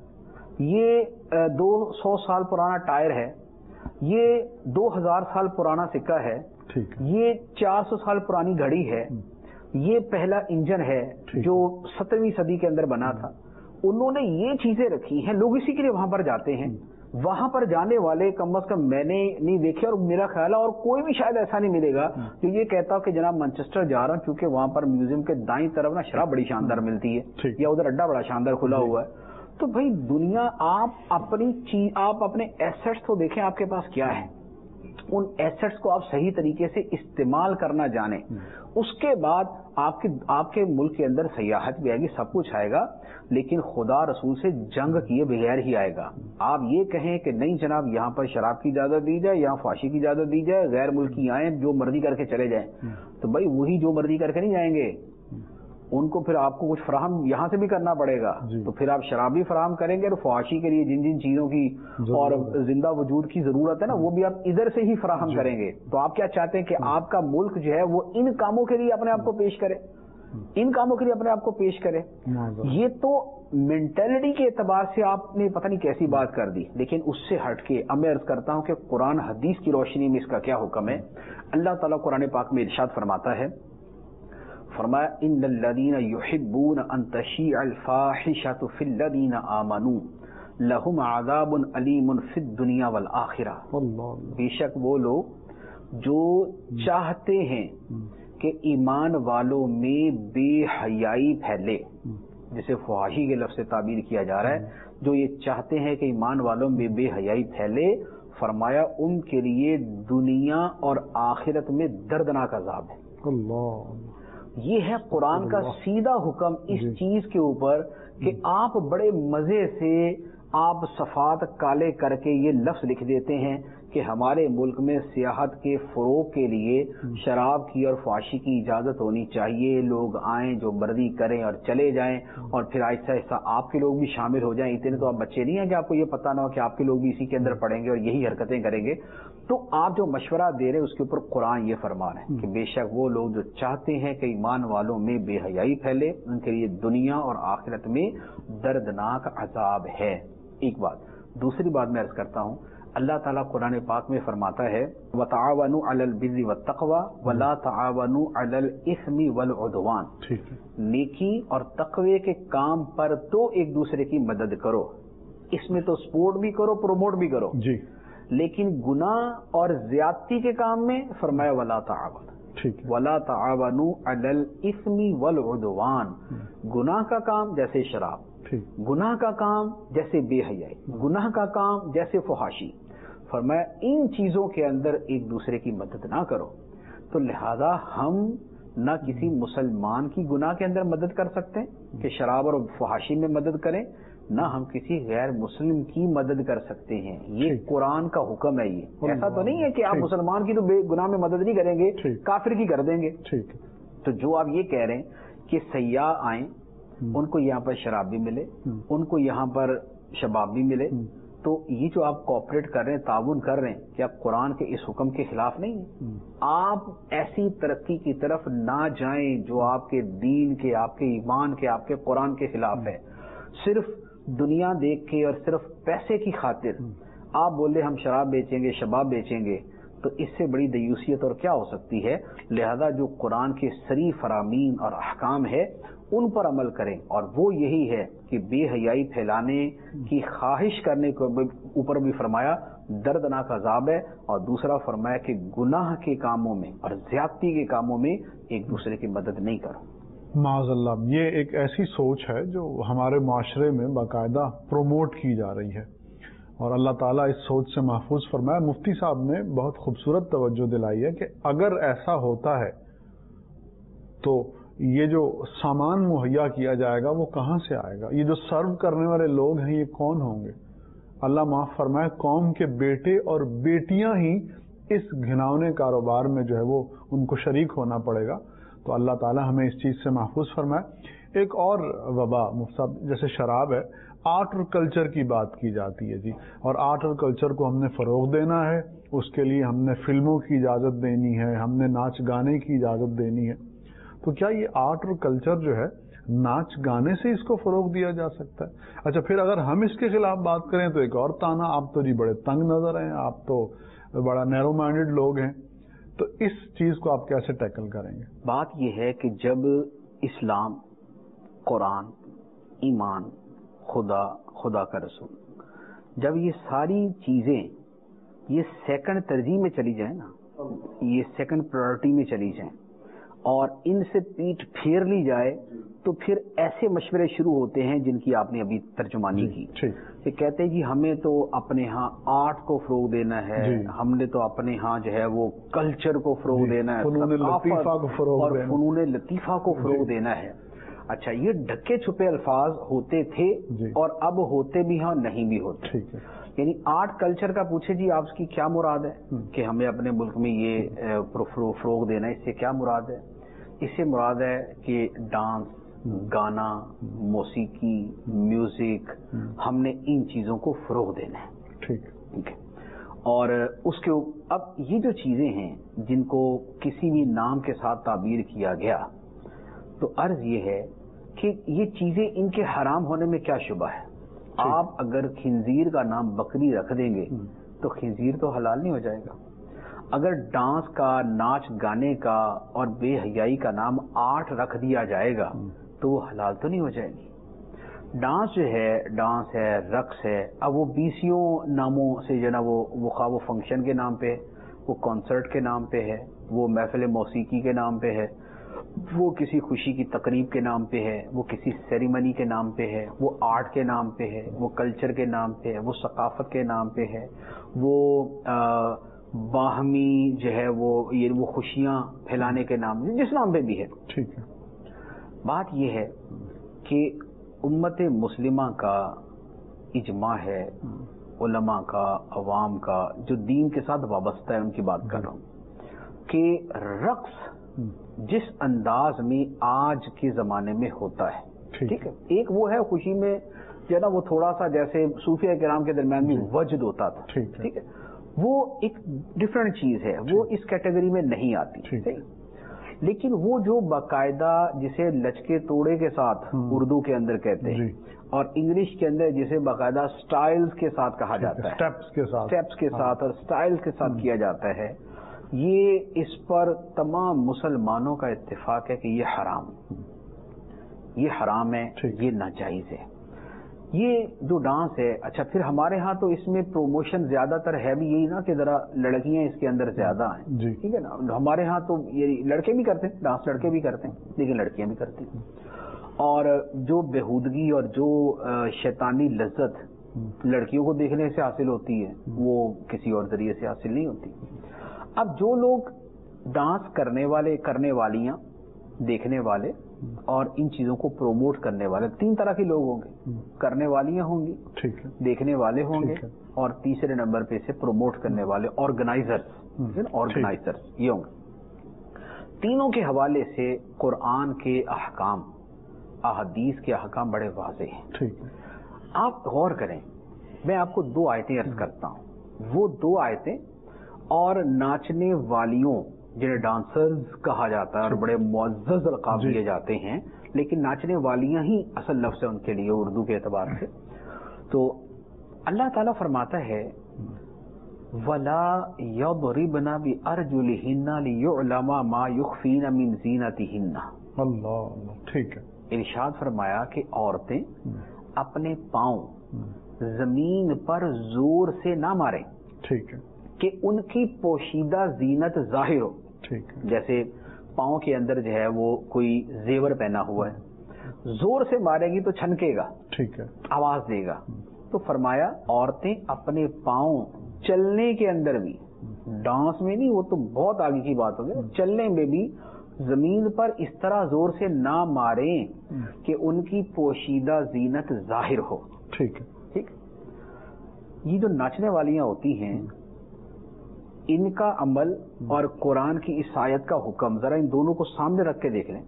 [SPEAKER 3] یہ دو سو سال پرانا ٹائر ہے, یہ دو ہزار سال پرانا سکہ ہے, یہ چار سو سال پرانی گھڑی ہے, یہ پہلا انجن ہے جو سترہویں صدی کے اندر بنا تھا. انہوں نے یہ چیزیں رکھی ہیں. لوگ اسی کے لیے وہاں پر جاتے ہیں. وہاں پر جانے والے کم از کم میں نے نہیں دیکھے, اور میرا خیال ہے اور کوئی بھی شاید ایسا نہیں ملے گا جو یہ کہتا کہ جناب مانچسٹر جا رہا ہوں کیونکہ وہاں پر میوزیم کے دائیں طرف نا شراب بڑی شاندار ملتی ہے, یا ادھر اڈا بڑا شاندار کھلا ہوا ہے. تو بھائی دنیا, آپ اپنی چیز, آپ اپنے ایسٹس کو دیکھیں آپ کے پاس کیا ہے, ان ایسٹس کو آپ صحیح طریقے سے استعمال کرنا جانیں. اس کے بعد آپ کے آپ کے ملک کے اندر سیاحت بھی آئے گی, سب کچھ آئے گا, لیکن خدا رسول سے جنگ کیے بغیر ہی آئے گا. آپ یہ کہیں کہ نہیں جناب یہاں پر شراب کی اجازت دی جائے, یہاں فحاشی کی اجازت دی جائے, غیر ملکی آئیں جو مرضی کر کے چلے جائیں, تو بھائی وہی جو مرضی کر کے نہیں جائیں گے, ان کو پھر آپ کو کچھ فراہم یہاں سے بھی کرنا پڑے گا. تو پھر آپ شراب بھی فراہم کریں گے, اور فحاشی کے لیے جن جن چیزوں کی اور زندہ وجود کی ضرورت ہے نا, وہ بھی آپ ادھر سے ہی فراہم کریں گے. تو آپ کیا چاہتے ہیں کہ آپ کا ملک جو ہے وہ ان کاموں کے لیے اپنے آپ کو پیش کرے, ان کاموں کے لیے اپنے آپ کو پیش کرے. یہ تو مینٹلٹی کے اعتبار سے آپ نے پتہ نہیں کیسی بات کر دی. لیکن اس سے ہٹ کے اب میں عرض کرتا ہوں کہ قرآن حدیث کی روشنی میں اس کا کیا حکم ہے. اللہ تعالیٰ قرآن پاک میں ارشاد فرماتا ہے, فرمایا ان الذین یحبون ان تشیع الفاحشۃ فی الذین آمنوا لہم عذاب علیم فی الدنیا والآخرہ. بے شک وہ لوگ جو چاہتے ہیں کہ ایمان والوں میں بے حیائی پھیلے, جسے فحاشی کے لفظ سے تعبیر کیا جا رہا ہے, جو یہ چاہتے ہیں کہ ایمان والوں میں بے حیائی پھیلے, فرمایا ان کے لیے دنیا اور آخرت میں دردناک عذاب ہے. اللہ, یہ ہے قرآن کا سیدھا حکم اس چیز کے اوپر کہ آپ بڑے مزے سے آپ صفات کالے کر کے یہ لفظ لکھ دیتے ہیں کہ ہمارے ملک میں سیاحت کے فروغ کے لیے شراب کی اور فحاشی کی اجازت ہونی چاہیے, لوگ آئیں جو مرضی کریں اور چلے جائیں, اور پھر آہستہ آہستہ آپ کے لوگ بھی شامل ہو جائیں. اتنے تو آپ بچے نہیں ہیں کہ آپ کو یہ پتہ نہ ہو کہ آپ کے لوگ بھی اسی کے اندر پڑیں گے اور یہی حرکتیں کریں گے. تو آپ جو مشورہ دے رہے ہیں اس کے اوپر قرآن یہ فرما رہے ہیں کہ بے شک وہ لوگ جو چاہتے ہیں کہ ایمان والوں میں بے حیائی پھیلے, ان کے لیے دنیا اور آخرت میں دردناک عذاب ہے. ایک بات. دوسری بات میں عرض کرتا ہوں, اللہ تعالیٰ قرآن پاک میں فرماتا ہے وَتَعَاوَنُوا عَلَى الْبِرِّ وَالتَّقْوَى وَلَا تَعَاوَنُوا عَلَى الْإِثْمِ وَالْعُدْوَانِ. نیکی اور تقوی کے کام پر تو ایک دوسرے کی مدد کرو, اس میں تو سپورٹ بھی کرو, پروموٹ بھی کرو, جی, لیکن گناہ اور زیادتی کے کام میں فرمایا وَلَا تَعَاوَنُوا وَلَا تَعَاوَنُوا عَلَى الْإِثْمِ وَالْعُدْوَانِ. گناہ کا کام جیسے شراب, گناہ کا کام جیسے بے حیائی, گناہ کا کام جیسے فحاشی, فرمایا ان چیزوں کے اندر ایک دوسرے کی مدد نہ کرو. تو لہذا ہم نہ کسی مسلمان کی گناہ کے اندر مدد کر سکتے ہیں کہ شراب اور فحاشی میں مدد کریں, نہ ہم کسی غیر مسلم کی مدد کر سکتے ہیں. یہ قرآن کا حکم ہے. یہ ایسا تو نہیں ہے کہ آپ مسلمان کی تو بے گناہ میں مدد نہیں کریں گے, کافر کی کر دیں گے. تو جو آپ یہ کہہ رہے ہیں کہ سیاح آئیں, ان کو یہاں پر شراب بھی ملے, ان کو یہاں پر شباب بھی ملے, تو یہ جو آپ کوآپریٹ کر رہے ہیں, تعاون کر رہے ہیں, کیا قرآن کے اس حکم کے خلاف نہیں ہے؟ آپ ایسی ترقی کی طرف نہ جائیں جو آپ کے دین کے, آپ کے ایمان کے, آپ کے قرآن کے خلاف ہے. صرف دنیا دیکھ کے اور صرف پیسے کی خاطر آپ بولے ہم شراب بیچیں گے, شباب بیچیں گے, تو اس سے بڑی دیوسیت اور کیا ہو سکتی ہے. لہذا جو قرآن کے صریح فرامین اور احکام ہے ان پر عمل کریں, اور وہ یہی ہے کہ بے حیائی پھیلانے کی خواہش کرنے کے اوپر بھی فرمایا دردناک عذاب ہے, اور دوسرا فرمایا کہ گناہ کے کاموں میں اور زیادتی کے کاموں میں ایک دوسرے کی مدد نہیں کرو.
[SPEAKER 2] معاذ اللہ, یہ ایک ایسی سوچ ہے جو ہمارے معاشرے میں باقاعدہ پروموٹ کی جا رہی ہے, اور اللہ تعالیٰ اس سوچ سے محفوظ فرمائے. مفتی صاحب نے بہت خوبصورت توجہ دلائی ہے کہ اگر ایسا ہوتا ہے تو یہ جو سامان مہیا کیا جائے گا وہ کہاں سے آئے گا؟ یہ جو سرو کرنے والے لوگ ہیں یہ کون ہوں گے؟ اللہ معاف فرمائے قوم کے بیٹے اور بیٹیاں ہی اس گھناؤنے کاروبار میں جو ہے وہ ان کو شریک ہونا پڑے گا. تو اللہ تعالیٰ ہمیں اس چیز سے محفوظ فرمائے. ایک اور وبا مفتی صاحب جیسے شراب ہے، آرٹ اور کلچر کی بات کی جاتی ہے جی، اور آرٹ اور کلچر کو ہم نے فروغ دینا ہے، اس کے لیے ہم نے فلموں کی اجازت دینی ہے، ہم نے ناچ گانے کی اجازت دینی ہے. تو کیا یہ آرٹ اور کلچر جو ہے ناچ گانے سے اس کو فروغ دیا جا سکتا ہے؟ اچھا پھر اگر ہم اس کے خلاف بات کریں تو ایک اور تانا، آپ تو جی بڑے تنگ نظر ہیں، آپ تو بڑا نیرو مائنڈڈ لوگ ہیں، تو اس چیز کو آپ کیسے ٹیکل کریں گے؟
[SPEAKER 3] بات یہ ہے کہ جب اسلام، قرآن، ایمان، خدا، خدا کا رسول، جب یہ ساری چیزیں یہ سیکنڈ ترجیح میں چلی جائیں نا، یہ سیکنڈ پرائرٹی میں چلی جائیں اور ان سے پیٹھ پھیر لی جائے تو پھر ایسے مشورے شروع ہوتے ہیں جن کی آپ نے ابھی ترجمانی کی. کہ کہتے ہیں جی ہمیں تو اپنے ہاں آرٹ کو فروغ دینا ہے، ہم نے تو اپنے ہاں جو ہے وہ کلچر کو فروغ دینا ہے،
[SPEAKER 2] فنون لطیفہ کو فروغ
[SPEAKER 3] اور
[SPEAKER 2] دینا
[SPEAKER 3] فنون لطیفہ کو فروغ دینا ہے. اچھا یہ ڈھکے چھپے الفاظ ہوتے تھے اور اب ہوتے بھی ہیں نہیں بھی ہوتے. یعنی آرٹ کلچر کا پوچھے جی آپ کی کیا مراد ہے کہ ہمیں اپنے ملک میں یہ فروغ دینا ہے، اس سے کیا مراد ہے؟ اس سے مراد ہے کہ ڈانس، گانا، موسیقی، میوزک، ہم نے ان چیزوں کو فروغ دینا ہے. ٹھیک ہے. اور اس کے اب یہ جو چیزیں ہیں جن کو کسی بھی نام کے ساتھ تعبیر کیا گیا تو عرض یہ ہے کہ یہ چیزیں ان کے حرام ہونے میں کیا شبہ ہے؟ آپ اگر خنزیر کا نام بکری رکھ دیں گے تو خنزیر تو حلال نہیں ہو جائے گا. اگر ڈانس کا، ناچ گانے کا اور بے حیائی کا نام آرٹ رکھ دیا جائے گا تو وہ حلال تو نہیں ہو جائے گی. ڈانس جو ہے، ڈانس ہے، رقص ہے، اب وہ بیسیوں ناموں سے جو ہے نا وہ وہ خواہ وہ فنکشن کے نام پہ، وہ کانسرٹ کے نام پہ ہے، وہ محفل موسیقی کے نام پہ ہے، وہ کسی خوشی کی تقریب کے نام پہ ہے، وہ کسی سیریمنی کے نام پہ ہے، وہ آرٹ کے نام پہ ہے، وہ کلچر کے نام پہ ہے، وہ ثقافت کے نام پہ ہے، وہ باہمی جو ہے وہ یہ وہ خوشیاں پھیلانے کے نام، جس نام پہ بھی ہے.
[SPEAKER 2] ٹھیک ہے.
[SPEAKER 3] بات یہ ہے کہ امت مسلمہ کا اجماع ہے، علماء کا، عوام کا جو دین کے ساتھ وابستہ ہے ان کی بات کر رہا ہوں، کہ رقص جس انداز میں آج کے زمانے میں ہوتا ہے، ٹھیک ہے، ایک وہ ہے خوشی میں جو ہے نا وہ تھوڑا سا جیسے صوفیہ کرام کے درمیان بھی وجد ہوتا تھا، ٹھیک ہے، وہ ایک ڈفرینٹ چیز ہے، وہ اس کیٹیگری میں نہیں آتی. لیکن وہ جو باقاعدہ جسے لچکے توڑے کے ساتھ اردو کے اندر کہتے ہیں اور انگلش کے اندر جسے باقاعدہ سٹائلز کے ساتھ کہا جاتا ہے،
[SPEAKER 2] سٹیپس کے ساتھ
[SPEAKER 3] سٹیپس کے ساتھ اور سٹائلز کے ساتھ کیا جاتا ہے، یہ اس پر تمام مسلمانوں کا اتفاق ہے کہ یہ حرام یہ حرام ہے، یہ ناجائز ہے. یہ جو ڈانس ہے، اچھا پھر ہمارے ہاں تو اس میں پروموشن زیادہ تر ہے بھی یہی نا کہ ذرا لڑکیاں اس کے اندر زیادہ ہیں، ٹھیک ہے نا. ہمارے ہاں تو یہ لڑکے بھی کرتے ہیں ڈانس، لڑکے بھی کرتے ہیں لیکن لڑکیاں بھی کرتی ہیں. اور جو بےہودگی اور جو شیطانی لذت لڑکیوں کو دیکھنے سے حاصل ہوتی ہے وہ کسی اور ذریعے سے حاصل نہیں ہوتی. اب جو لوگ ڈانس کرنے والے، کرنے والیاں، دیکھنے والے اور ان چیزوں کو پروموٹ کرنے والے، تین طرح کے لوگ ہوں گے، کرنے والیاں ہوں گی، دیکھنے والے ہوں گے، اور تیسرے نمبر پہ سے پروموٹ کرنے والے آرگنائزرز آرگنائزرز یہ ہوں گے. تینوں کے حوالے سے قرآن کے احکام، احادیث کے احکام بڑے واضح ہیں. آپ غور کریں، میں آپ کو دو آیتیں عرض کرتا ہوں، وہ دو آیتیں اور ناچنے والیوں جنہیں ڈانسرز کہا جاتا ہے اور بڑے معزز القاب دیے جاتے ہیں لیکن ناچنے والیاں ہی اصل لفظ ہے ان کے لیے اردو کے اعتبار سے. تو اللہ تعالیٰ فرماتا ہے وَلَا يَضْرِبْنَ بِأَرْجُلِهِنَّ لِيُعْلَمَ مَا يُخْفِينَ مِنْ زِينَتِهِنَّ.
[SPEAKER 2] اللہ، ٹھیک ہے.
[SPEAKER 3] ارشاد فرمایا کہ عورتیں اپنے پاؤں زمین پر زور سے نہ ماریں، ٹھیک ہے، کہ ان کی پوشیدہ زینت ظاہر ہو. ٹھیک ہے. جیسے پاؤں کے اندر جو ہے وہ کوئی زیور پہنا ہوا ہے، زور سے مارے گی تو چھنکے گا، ٹھیک ہے، آواز دے گا، تو فرمایا عورتیں اپنے پاؤں چلنے کے اندر بھی، ڈانس میں نہیں، وہ تو بہت آگے کی بات ہوگی، چلنے میں بھی زمین پر اس طرح زور سے نہ ماریں کہ ان کی پوشیدہ زینت ظاہر ہو.
[SPEAKER 2] ٹھیک ہے.
[SPEAKER 3] ٹھیک. یہ جو ناچنے والیاں ہوتی ہیں ان کا عمل اور قرآن کی اس آیت کا حکم ذرا ان دونوں کو سامنے رکھ کے دیکھ لیں.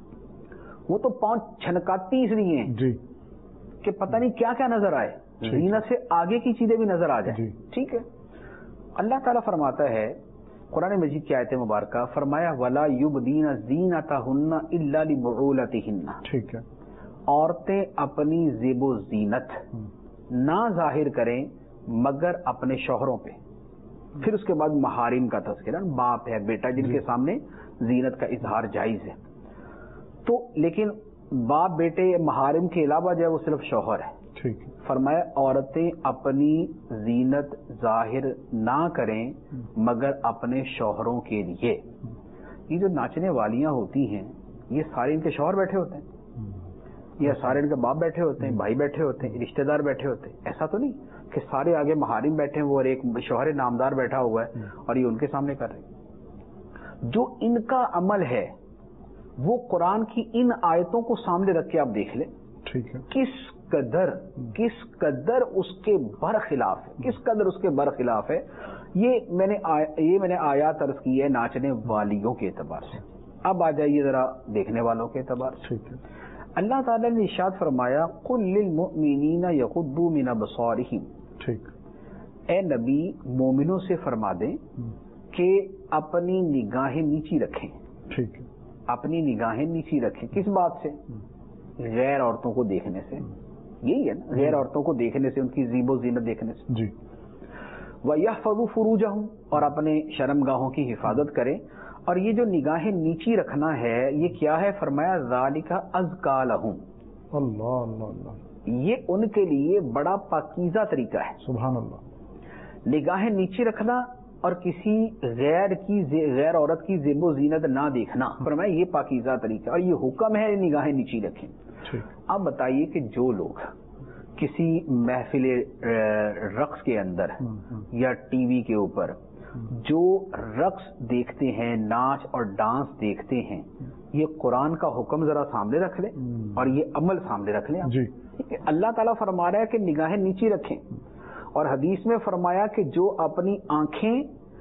[SPEAKER 3] وہ تو پاؤں چھنکاتی اس لیے ہیں
[SPEAKER 2] جی
[SPEAKER 3] کہ پتہ نہیں کیا کیا نظر آئے، زینت سے آگے کی چیزیں بھی نظر آ جائیں. ٹھیک ہے. اللہ تعالیٰ فرماتا ہے قرآن مجید کی آیت مبارکہ، فرمایا وَلَا يُبْدِينَ زِينَتَهُنَّ إِلَّا لِبُعُولَتِهِنَّ.
[SPEAKER 2] ٹھیک ہے.
[SPEAKER 3] عورتیں اپنی زیب و زینت نہ ظاہر کریں مگر اپنے شوہروں پہ. پھر اس کے بعد محارم کا تذکرہ، باپ ہے، بیٹا، جن کے سامنے زینت کا اظہار جائز ہے. تو لیکن باپ، بیٹے، محارم کے علاوہ جو ہے وہ صرف شوہر ہے.
[SPEAKER 2] ٹھیک ہے.
[SPEAKER 3] فرمایا عورتیں اپنی زینت ظاہر نہ کریں مگر اپنے شوہروں کے لیے. یہ جو ناچنے والیاں ہوتی ہیں یہ سارے ان کے شوہر بیٹھے ہوتے ہیں، یا سارے ان کے باپ بیٹھے ہوتے ہیں، بھائی بیٹھے ہوتے ہیں، رشتہ دار بیٹھے ہوتے ہیں. ایسا تو نہیں کہ سارے آگے محارم بیٹھے ہیں وہ اور ایک شوہر نامدار بیٹھا ہوا ہے اور یہ ان کے سامنے کر رہے ہیں. جو ان کا عمل ہے وہ قرآن کی ان آیتوں کو سامنے رکھ کے آپ دیکھ لیں.
[SPEAKER 2] ٹھیک ہے.
[SPEAKER 3] کس قدر کس قدر اس کے برخلاف ہے، کس قدر اس کے برخلاف ہے. یہ میں نے یہ میں نے آیات عرض کی ہے ناچنے والیوں کے اعتبار سے. اب آ جائیے ذرا دیکھنے والوں کے اعتبار سے.
[SPEAKER 2] ٹھیک ہے.
[SPEAKER 3] اللہ تعالیٰ نے ارشاد فرمایا قل للمؤمنین یغضوا من ابصارہم.
[SPEAKER 2] ٹھیک.
[SPEAKER 3] اے نبی مومنوں سے فرما دیں کہ اپنی نگاہیں نیچی رکھیں.
[SPEAKER 2] ٹھیک ہے.
[SPEAKER 3] اپنی نگاہیں نیچی رکھیں. کس بات سے؟ غیر عورتوں کو دیکھنے سے. یہی ہے نا، غیر عورتوں کو دیکھنے سے، ان کی زیب و زینت دیکھنے سے.
[SPEAKER 2] جی.
[SPEAKER 3] وَيَحْفَظُوا فُرُوجَهُمْ، اور اپنے شرمگاہوں کی حفاظت کریں. اور یہ جو نگاہیں نیچی رکھنا ہے یہ کیا ہے؟ فرمایا ذَلِكَ أَزْكَىٰ لَهُمْ.
[SPEAKER 2] اللہ اللہ اللہ.
[SPEAKER 3] یہ ان کے لیے بڑا پاکیزہ طریقہ ہے.
[SPEAKER 2] سبحان اللہ.
[SPEAKER 3] نگاہیں نیچی رکھنا اور کسی غیر کی غیر عورت کی زیب و زینت نہ دیکھنا، فرمایا یہ پاکیزہ طریقہ، اور یہ حکم ہے نگاہیں نیچی رکھیں. اب بتائیے کہ جو لوگ کسی محفل رقص کے اندر یا ٹی وی کے اوپر جو رقص دیکھتے ہیں، ناچ اور ڈانس دیکھتے ہیں، یہ قرآن کا حکم ذرا سامنے رکھ لیں اور یہ عمل سامنے رکھ لیں.
[SPEAKER 2] جی.
[SPEAKER 3] اللہ تعالیٰ فرما رہا ہے کہ نگاہیں نیچی رکھیں، اور حدیث میں فرمایا کہ جو اپنی آنکھیں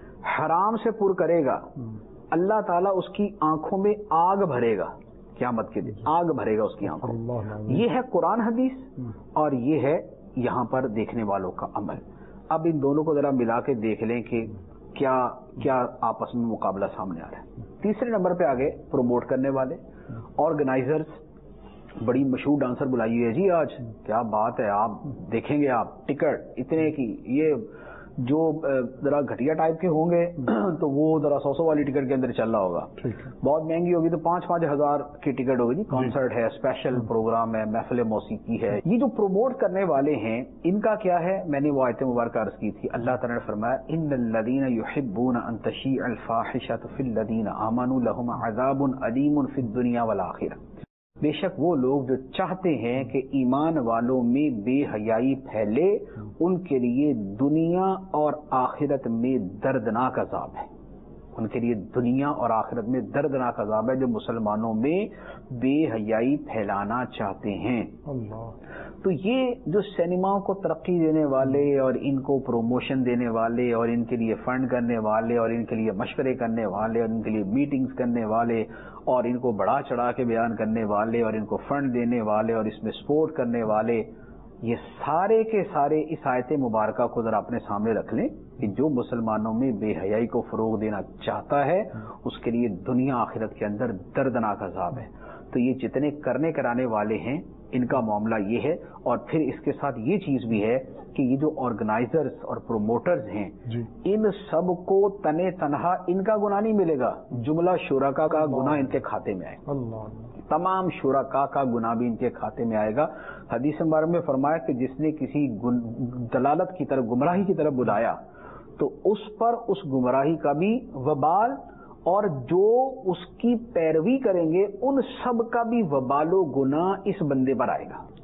[SPEAKER 3] حرام سے پر کرے گا اللہ تعالیٰ اس کی آنکھوں میں آگ بھرے گا، قیامت کے دن آگ بھرے گا اس کی آنکھوں. یہ ہے قرآن حدیث اور یہ ہے یہاں پر دیکھنے والوں کا عمل. اب ان دونوں کو ذرا ملا کے دیکھ لیں کہ کیا کیا آپس میں مقابلہ سامنے آ رہا ہے. تیسرے نمبر پہ آگے پروموٹ کرنے والے آرگنائزرز. بڑی مشہور ڈانسر بلائی ہے جی آج، کیا بات ہے، آپ دیکھیں گے آپ ٹکٹ اتنے کی. یہ جو ذرا گھٹیا ٹائپ کے ہوں گے تو وہ ذرا سو سو والی ٹکٹ کے اندر چل رہا ہوگا. بہت مہنگی ہوگی تو پانچ پانچ ہزار کی ٹکٹ ہوگی جی. کانسرٹ ہے، اسپیشل پروگرام ہے، محفل موسیقی ہے. یہ جو پروموٹ کرنے والے ہیں ان کا کیا ہے؟ میں نے وہ آیت مبارکہ عرض کی تھی. اللہ تعالیٰ نے فرمایا ان الذین یحبون ان تشیع الفاحشۃ فی الذین آمنوا لہم عذاب علیم فی الدنیا والآخرہ. بے شک وہ لوگ جو چاہتے ہیں کہ ایمان والوں میں بے حیائی پھیلے ان کے لیے دنیا اور آخرت میں دردناک عذاب ہے. ان کے لیے دنیا اور آخرت میں دردناک عذاب ہے جو مسلمانوں میں بے حیائی پھیلانا چاہتے ہیں. اللہ. تو یہ جو سینماؤں کو ترقی دینے والے اور ان کو پروموشن دینے والے اور ان کے لیے فنڈ کرنے والے اور ان کے لیے مشورے کرنے والے اور ان کے لیے میٹنگز کرنے والے اور ان کو بڑا چڑھا کے بیان کرنے والے اور ان کو فنڈ دینے والے اور اس میں سپورٹ کرنے والے، یہ سارے کے سارے اس آیت مبارکہ کو ذرا اپنے سامنے رکھ لیں کہ جو مسلمانوں میں بے حیائی کو فروغ دینا چاہتا ہے اس کے لیے دنیا آخرت کے اندر دردناک عذاب ہے. تو یہ جتنے کرنے کرانے والے ہیں ان کا معاملہ یہ ہے. اور پھر اس کے ساتھ یہ چیز بھی ہے کہ یہ جو آرگنائزرز اور پروموٹرز ہیں جی. ان سب کو تنے تنہا ان کا گناہ نہیں ملے گا، جملہ شرکا کا گناہ ان کے کھاتے میں آئے گا. تمام شرکا کا گناہ بھی ان کے کھاتے میں آئے گا. حدیث مبارک میں فرمایا کہ جس نے کسی دلالت کی طرف، گمراہی کی طرف بلایا تو اس پر اس گمراہی کا بھی وبال، اور جو اس کی پیروی کریں گے ان سب کا بھی وبال و گناہ اس بندے پر آئے گا.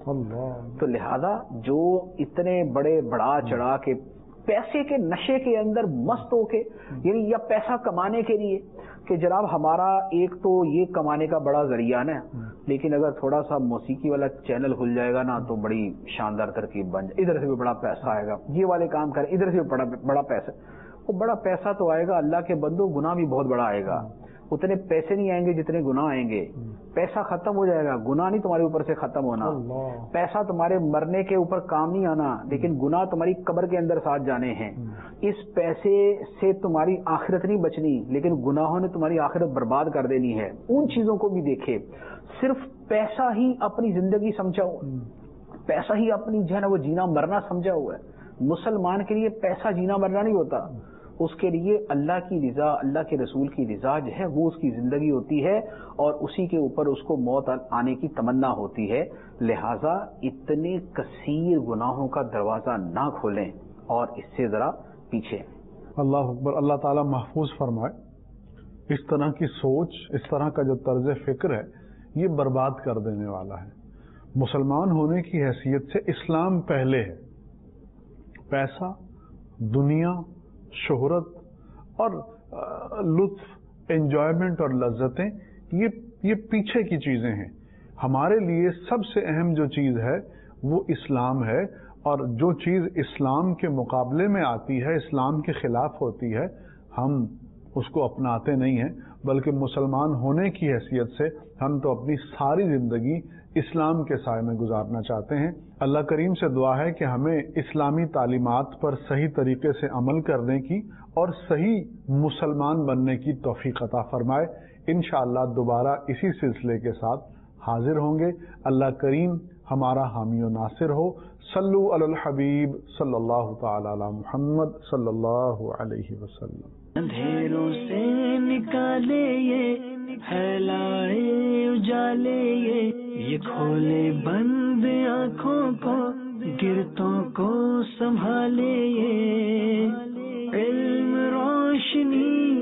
[SPEAKER 2] اللہ.
[SPEAKER 3] تو لہذا جو اتنے بڑے بڑا چڑھا کے پیسے کے نشے کے اندر مست ہو کے، یعنی یا پیسہ کمانے کے لیے کہ جناب ہمارا ایک تو یہ کمانے کا بڑا ذریعہ نا، لیکن اگر تھوڑا سا موسیقی والا چینل کھل جائے گا نا تو بڑی شاندار ترکیب بن جائے، ادھر سے بھی بڑا پیسہ آئے گا، یہ والے کام کریں ادھر سے بھی بڑا بڑا پیسہ. وہ بڑا پیسہ تو آئے گا، اللہ کے بندو گناہ بھی بہت بڑا آئے گا. اتنے پیسے نہیں آئیں گے جتنے گناہ آئیں گے. پیسہ ختم ہو جائے گا، گناہ نہیں تمہارے اوپر سے ختم ہونا. پیسہ تمہارے مرنے کے اوپر کام نہیں آنا، لیکن گناہ تمہاری قبر کے اندر ساتھ جانے ہیں. اس پیسے سے تمہاری آخرت نہیں بچنی، لیکن گناہوں نے تمہاری آخرت برباد کر دینی ہے. ان چیزوں کو بھی دیکھے. صرف پیسہ ہی اپنی زندگی سمجھا ہوا، پیسہ ہی اپنی جو ہے نا وہ جینا مرنا سمجھا ہوا ہے. مسلمان کے لیے پیسہ جینا مرنا نہیں ہوتا، اس کے لیے اللہ کی رضا، اللہ کے رسول کی رضا جو ہے وہ اس کی زندگی ہوتی ہے، اور اسی کے اوپر اس کو موت آنے کی تمنا ہوتی ہے. لہٰذا اتنے کثیر گناہوں کا دروازہ نہ کھولیں اور اس سے ذرا پیچھے.
[SPEAKER 2] اللہ اکبر. اللہ تعالیٰ محفوظ فرمائے. اس طرح کی سوچ، اس طرح کا جو طرز فکر ہے یہ برباد کر دینے والا ہے. مسلمان ہونے کی حیثیت سے اسلام پہلے ہے. پیسہ، دنیا، شہرت اور لطف، انجوائمنٹ اور لذتیں یہ یہ پیچھے کی چیزیں ہیں. ہمارے لیے سب سے اہم جو چیز ہے وہ اسلام ہے، اور جو چیز اسلام کے مقابلے میں آتی ہے، اسلام کے خلاف ہوتی ہے، ہم اس کو اپناتے نہیں ہیں، بلکہ مسلمان ہونے کی حیثیت سے ہم تو اپنی ساری زندگی اسلام کے سائے میں گزارنا چاہتے ہیں. اللہ کریم سے دعا ہے کہ ہمیں اسلامی تعلیمات پر صحیح طریقے سے عمل کرنے کی اور صحیح مسلمان بننے کی توفیق عطا فرمائے. انشاءاللہ دوبارہ اسی سلسلے کے ساتھ حاضر ہوں گے. اللہ کریم ہمارا حامی و ناصر ہو. صلو علی الحبیب صلی اللہ تعالی علی محمد صلی اللہ علیہ وسلم.
[SPEAKER 1] اندھیروں سے نکالے یہ پھیلائے اجالے، یہ یہ کھولے بند آنکھوں کو گرتوں کو سنبھالے، یہ علم روشنی